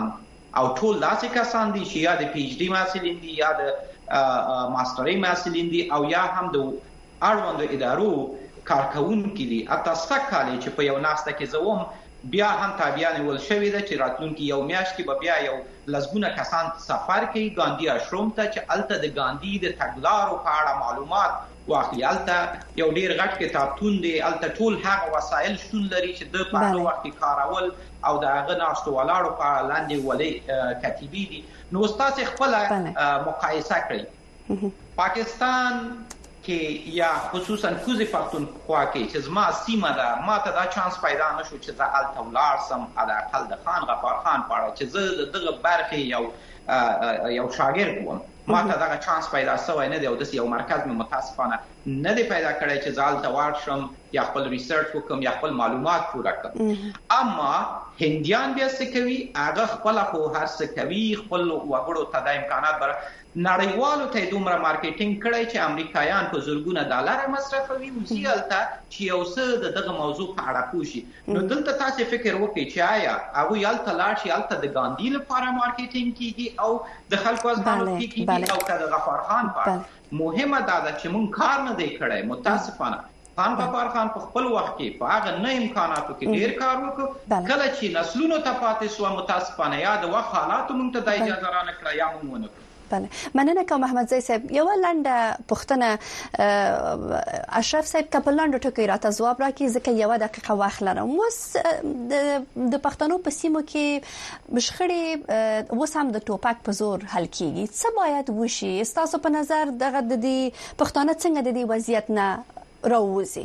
S: او ټول داسې کسان دي چې یا د پی ایچ ډي محصلین دي یا د ماسترۍ محصلین دي او یا هم د اړوندو ادارو کارکونکي دي. اته څه کالي چې په یو ناسته کې زوم بیا هم تابعیان ول شوې ده چې راتلونکي یو میاشت کې به بیا یو لزګونه کسان سفر کوي ګاندی اشروم ته چې الته د ګاندی د تګلارو په اړه معلومات واخلي. الته یو ډیر غټ کتابتون دی، الته ټول هغه وسایل شتون لري چې د په هغه وخت کې کارول او د هغه ناستو ولاړو په لاندې ولې کتیبي دي. نو استاد خپل مقایسه کړئ پاکستان کې یا خصوصا کوزي پښتونخوا کې چې زما سیمه ده، ما ته دا چانس پیدا نشو چې زه الته ولاړ سم ادا خپل د خان غفار خان پاره چې زه دغه برخه یو یو شاګرد وم، ما ته دا چانس پیدا شوی نه دی او د یو مرکز مې متاسفانه نه دی پیدا کړی چې زه الته ورشم یا خپل ریسرچ وکم یا خپل معلومات پوره کړم. اما هندیان بیا څه کوي؟ هغه خپل خو هر څه کوي، خپل وګړو ته د امکانات بر نړیوالو ته دومره مارکیټینګ کړی چې امریکایان په زرګونه ډالر مصرفوي او زیالته چې یو څه د دغه موضوع په اړه پوښي. نو دلته تاسو فکر وکړئ چې آیا هغه یالته لاړ شي الته د ګاندی لپاره مارکیټینګ کیږي او د خلکو ځانو کیږي او د غفار خان په مهمه دا ده چې مونږ کار نه دی کړی. متاسفانه خان غفار خان په خپل وخت کې په هغه نه امکاناتو کې ډیر کار وکړ، کله چې نسلونو ته پاتې شو متاسفانه یا د وخت حالاتو مونږ ته د اجازه را نه کړه یا مونږ ونه کړ.
M: بله مننه کوم محمد زئی صاحب. یو لنډه پوښتنه اشرف صاحب کپل لنډ ټکی راته ځواب راکړي ځکه یو دقیقه وخت لرم. وس د پښتنو په سیمو کې مشخړې وس هم د ټوپک په زور حل کیږي، څه باید وشي تاسو په نظر دغه د دې پښتانه څنګه د دې وضعیت نه راوځي؟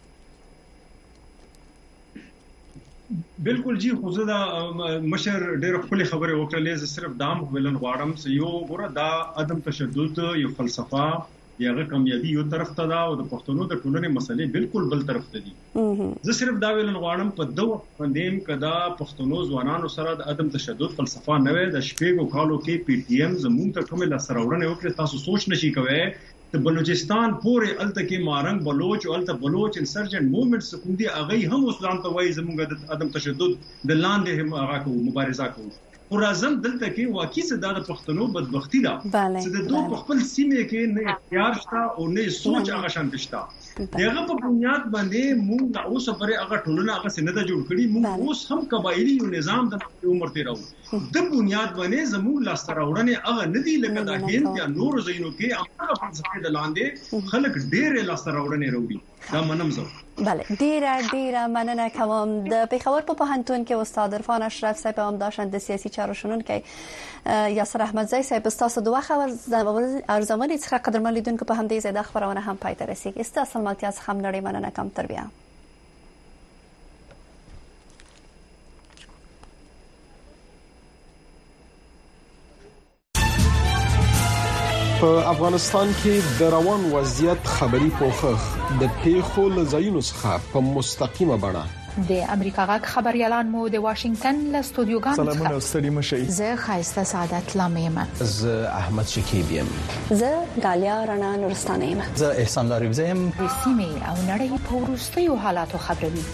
R: بالکل جی خو زه دا مشر ډېر خپل خبره وکړلې، زه صرف دام ولن غواړم چې یو ګوره دا عدم تشدد یو فلسفه یغه کامیابی یو طرف ته دا او د پښتنو د ټولنې مسلې بالکل بل طرف ته دي. زه صرف دا ویلن غواړم په دوه پندیم کدا پښتنو ځوانانو سره د عدم تشدد فلسفه نه وي د شپږو کالو کې پی ټی ایم زموږ ته کومه لاسراوړنه وکړه، تاسو سوچ نشئ کوئ د بلوچستان پورې الته کې مارنګ بلوچ او الته بلوچ انسرجنټ موومېنټ سکوندي هغه هم اسلام ته وایي زموږ د عدم تشدد د لاندې هم هغه کو مبارزه کوي. او راځم دلته کې واقعي څه د پښتنو بدبختی ده چې د دوه خپل سیمه کې نه اختیار شته او نه سوچ هغه شانت شته. دغه په بنیاد باندې موږ د اوسه پرې هغه ټولنه هغه سنده جوړ کړي، موږ اوس هم قبایلی یو نظام د عمر تیر راو د بنیاد باندې زموږ لاستراوړنه هغه ندی لکه د هند یا نور زینو کې هغه فلسفه د لاندې خلک ډېر لاستراوړنه راوړي. دا منم زه
M: بله ډیره ډیره مننه کوم. د پیښور په پوهنتون کې استاد عرفان اشرف صاحب هم داشتن د سیاسي چارو شنونکي یاسر احمد زئی صاحب تاسو دوه خبر ارزمنې څخه قدرمن لیدونکو په همدې ځای د خبرونه هم پای ته رسیدي. استاد سلامتیا څخه هم نړۍ مننه کوم. تر بیا
U: په افغانستان کې د روان وضعیت خبري پوښښ د پیښو لزاینو څخه په مستقیمه بڼه
V: د امریکا غاک خبريالان مو د واشنگټن له استودیوګانو څخه
U: سلامونه ستړي مشي.
V: زه خایسته سعادت لامیم.
U: زه احمد شکیب یم.
M: زه دالیا رڼا نورستانه یم.
U: زه احسان لاري زم.
V: د سیمې او نړۍ په وروستیو حالاتو خبروي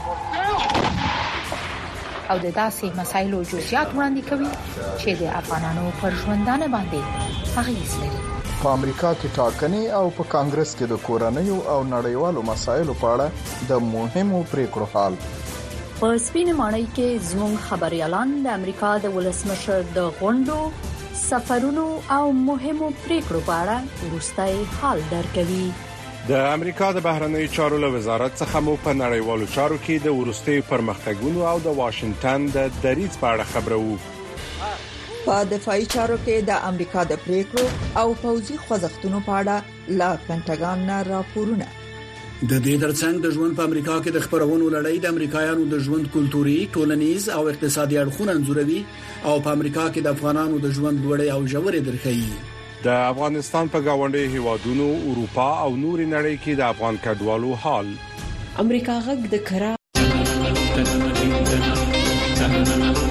V: او د داسې مسایلو جزئیات وړاندې کوي چې د افغانانو پر ژوندانه باندې اغیز لري.
W: په امریکا کې ټاکنې او په کانګرس کې د کورنیو او نړیوالو مسایلو په اړه د مهمو پریکړو حال.
X: په سپینه ماڼۍ کې زموږ خبريالان د امریکا د ولسمشر د غونډو، سفرونو او مهمو پریکړو په اړه وروستي حال درکوي.
U: د امریکا د بهرنی چارو له وزارت څخه مو په نړیوالو چارو کې د ورستي پرمختګونو او د واشنگټن د دریځ په اړه خبرو.
Y: په دفاعي چارو کې د امریکا د پریکړو او پوځي خوځښتونو په اړه لا پینټاګان نه راپورونه.
Z: د دې ترڅنګ د ژوند په امریکا کې د خبرونو لړۍ د امریکایانو د ژوند کلتوري، ټولنیز او اقتصادي اړخونه انځوروي او په امریکا کې د افغانانو د ژوند لوړې او ژورې درخي.
U: د افغانستان په گاونډي هیوادونو، اروپا او نوري نړۍ کې د افغان کډوالو حال.
X: امریکا غږ د کرا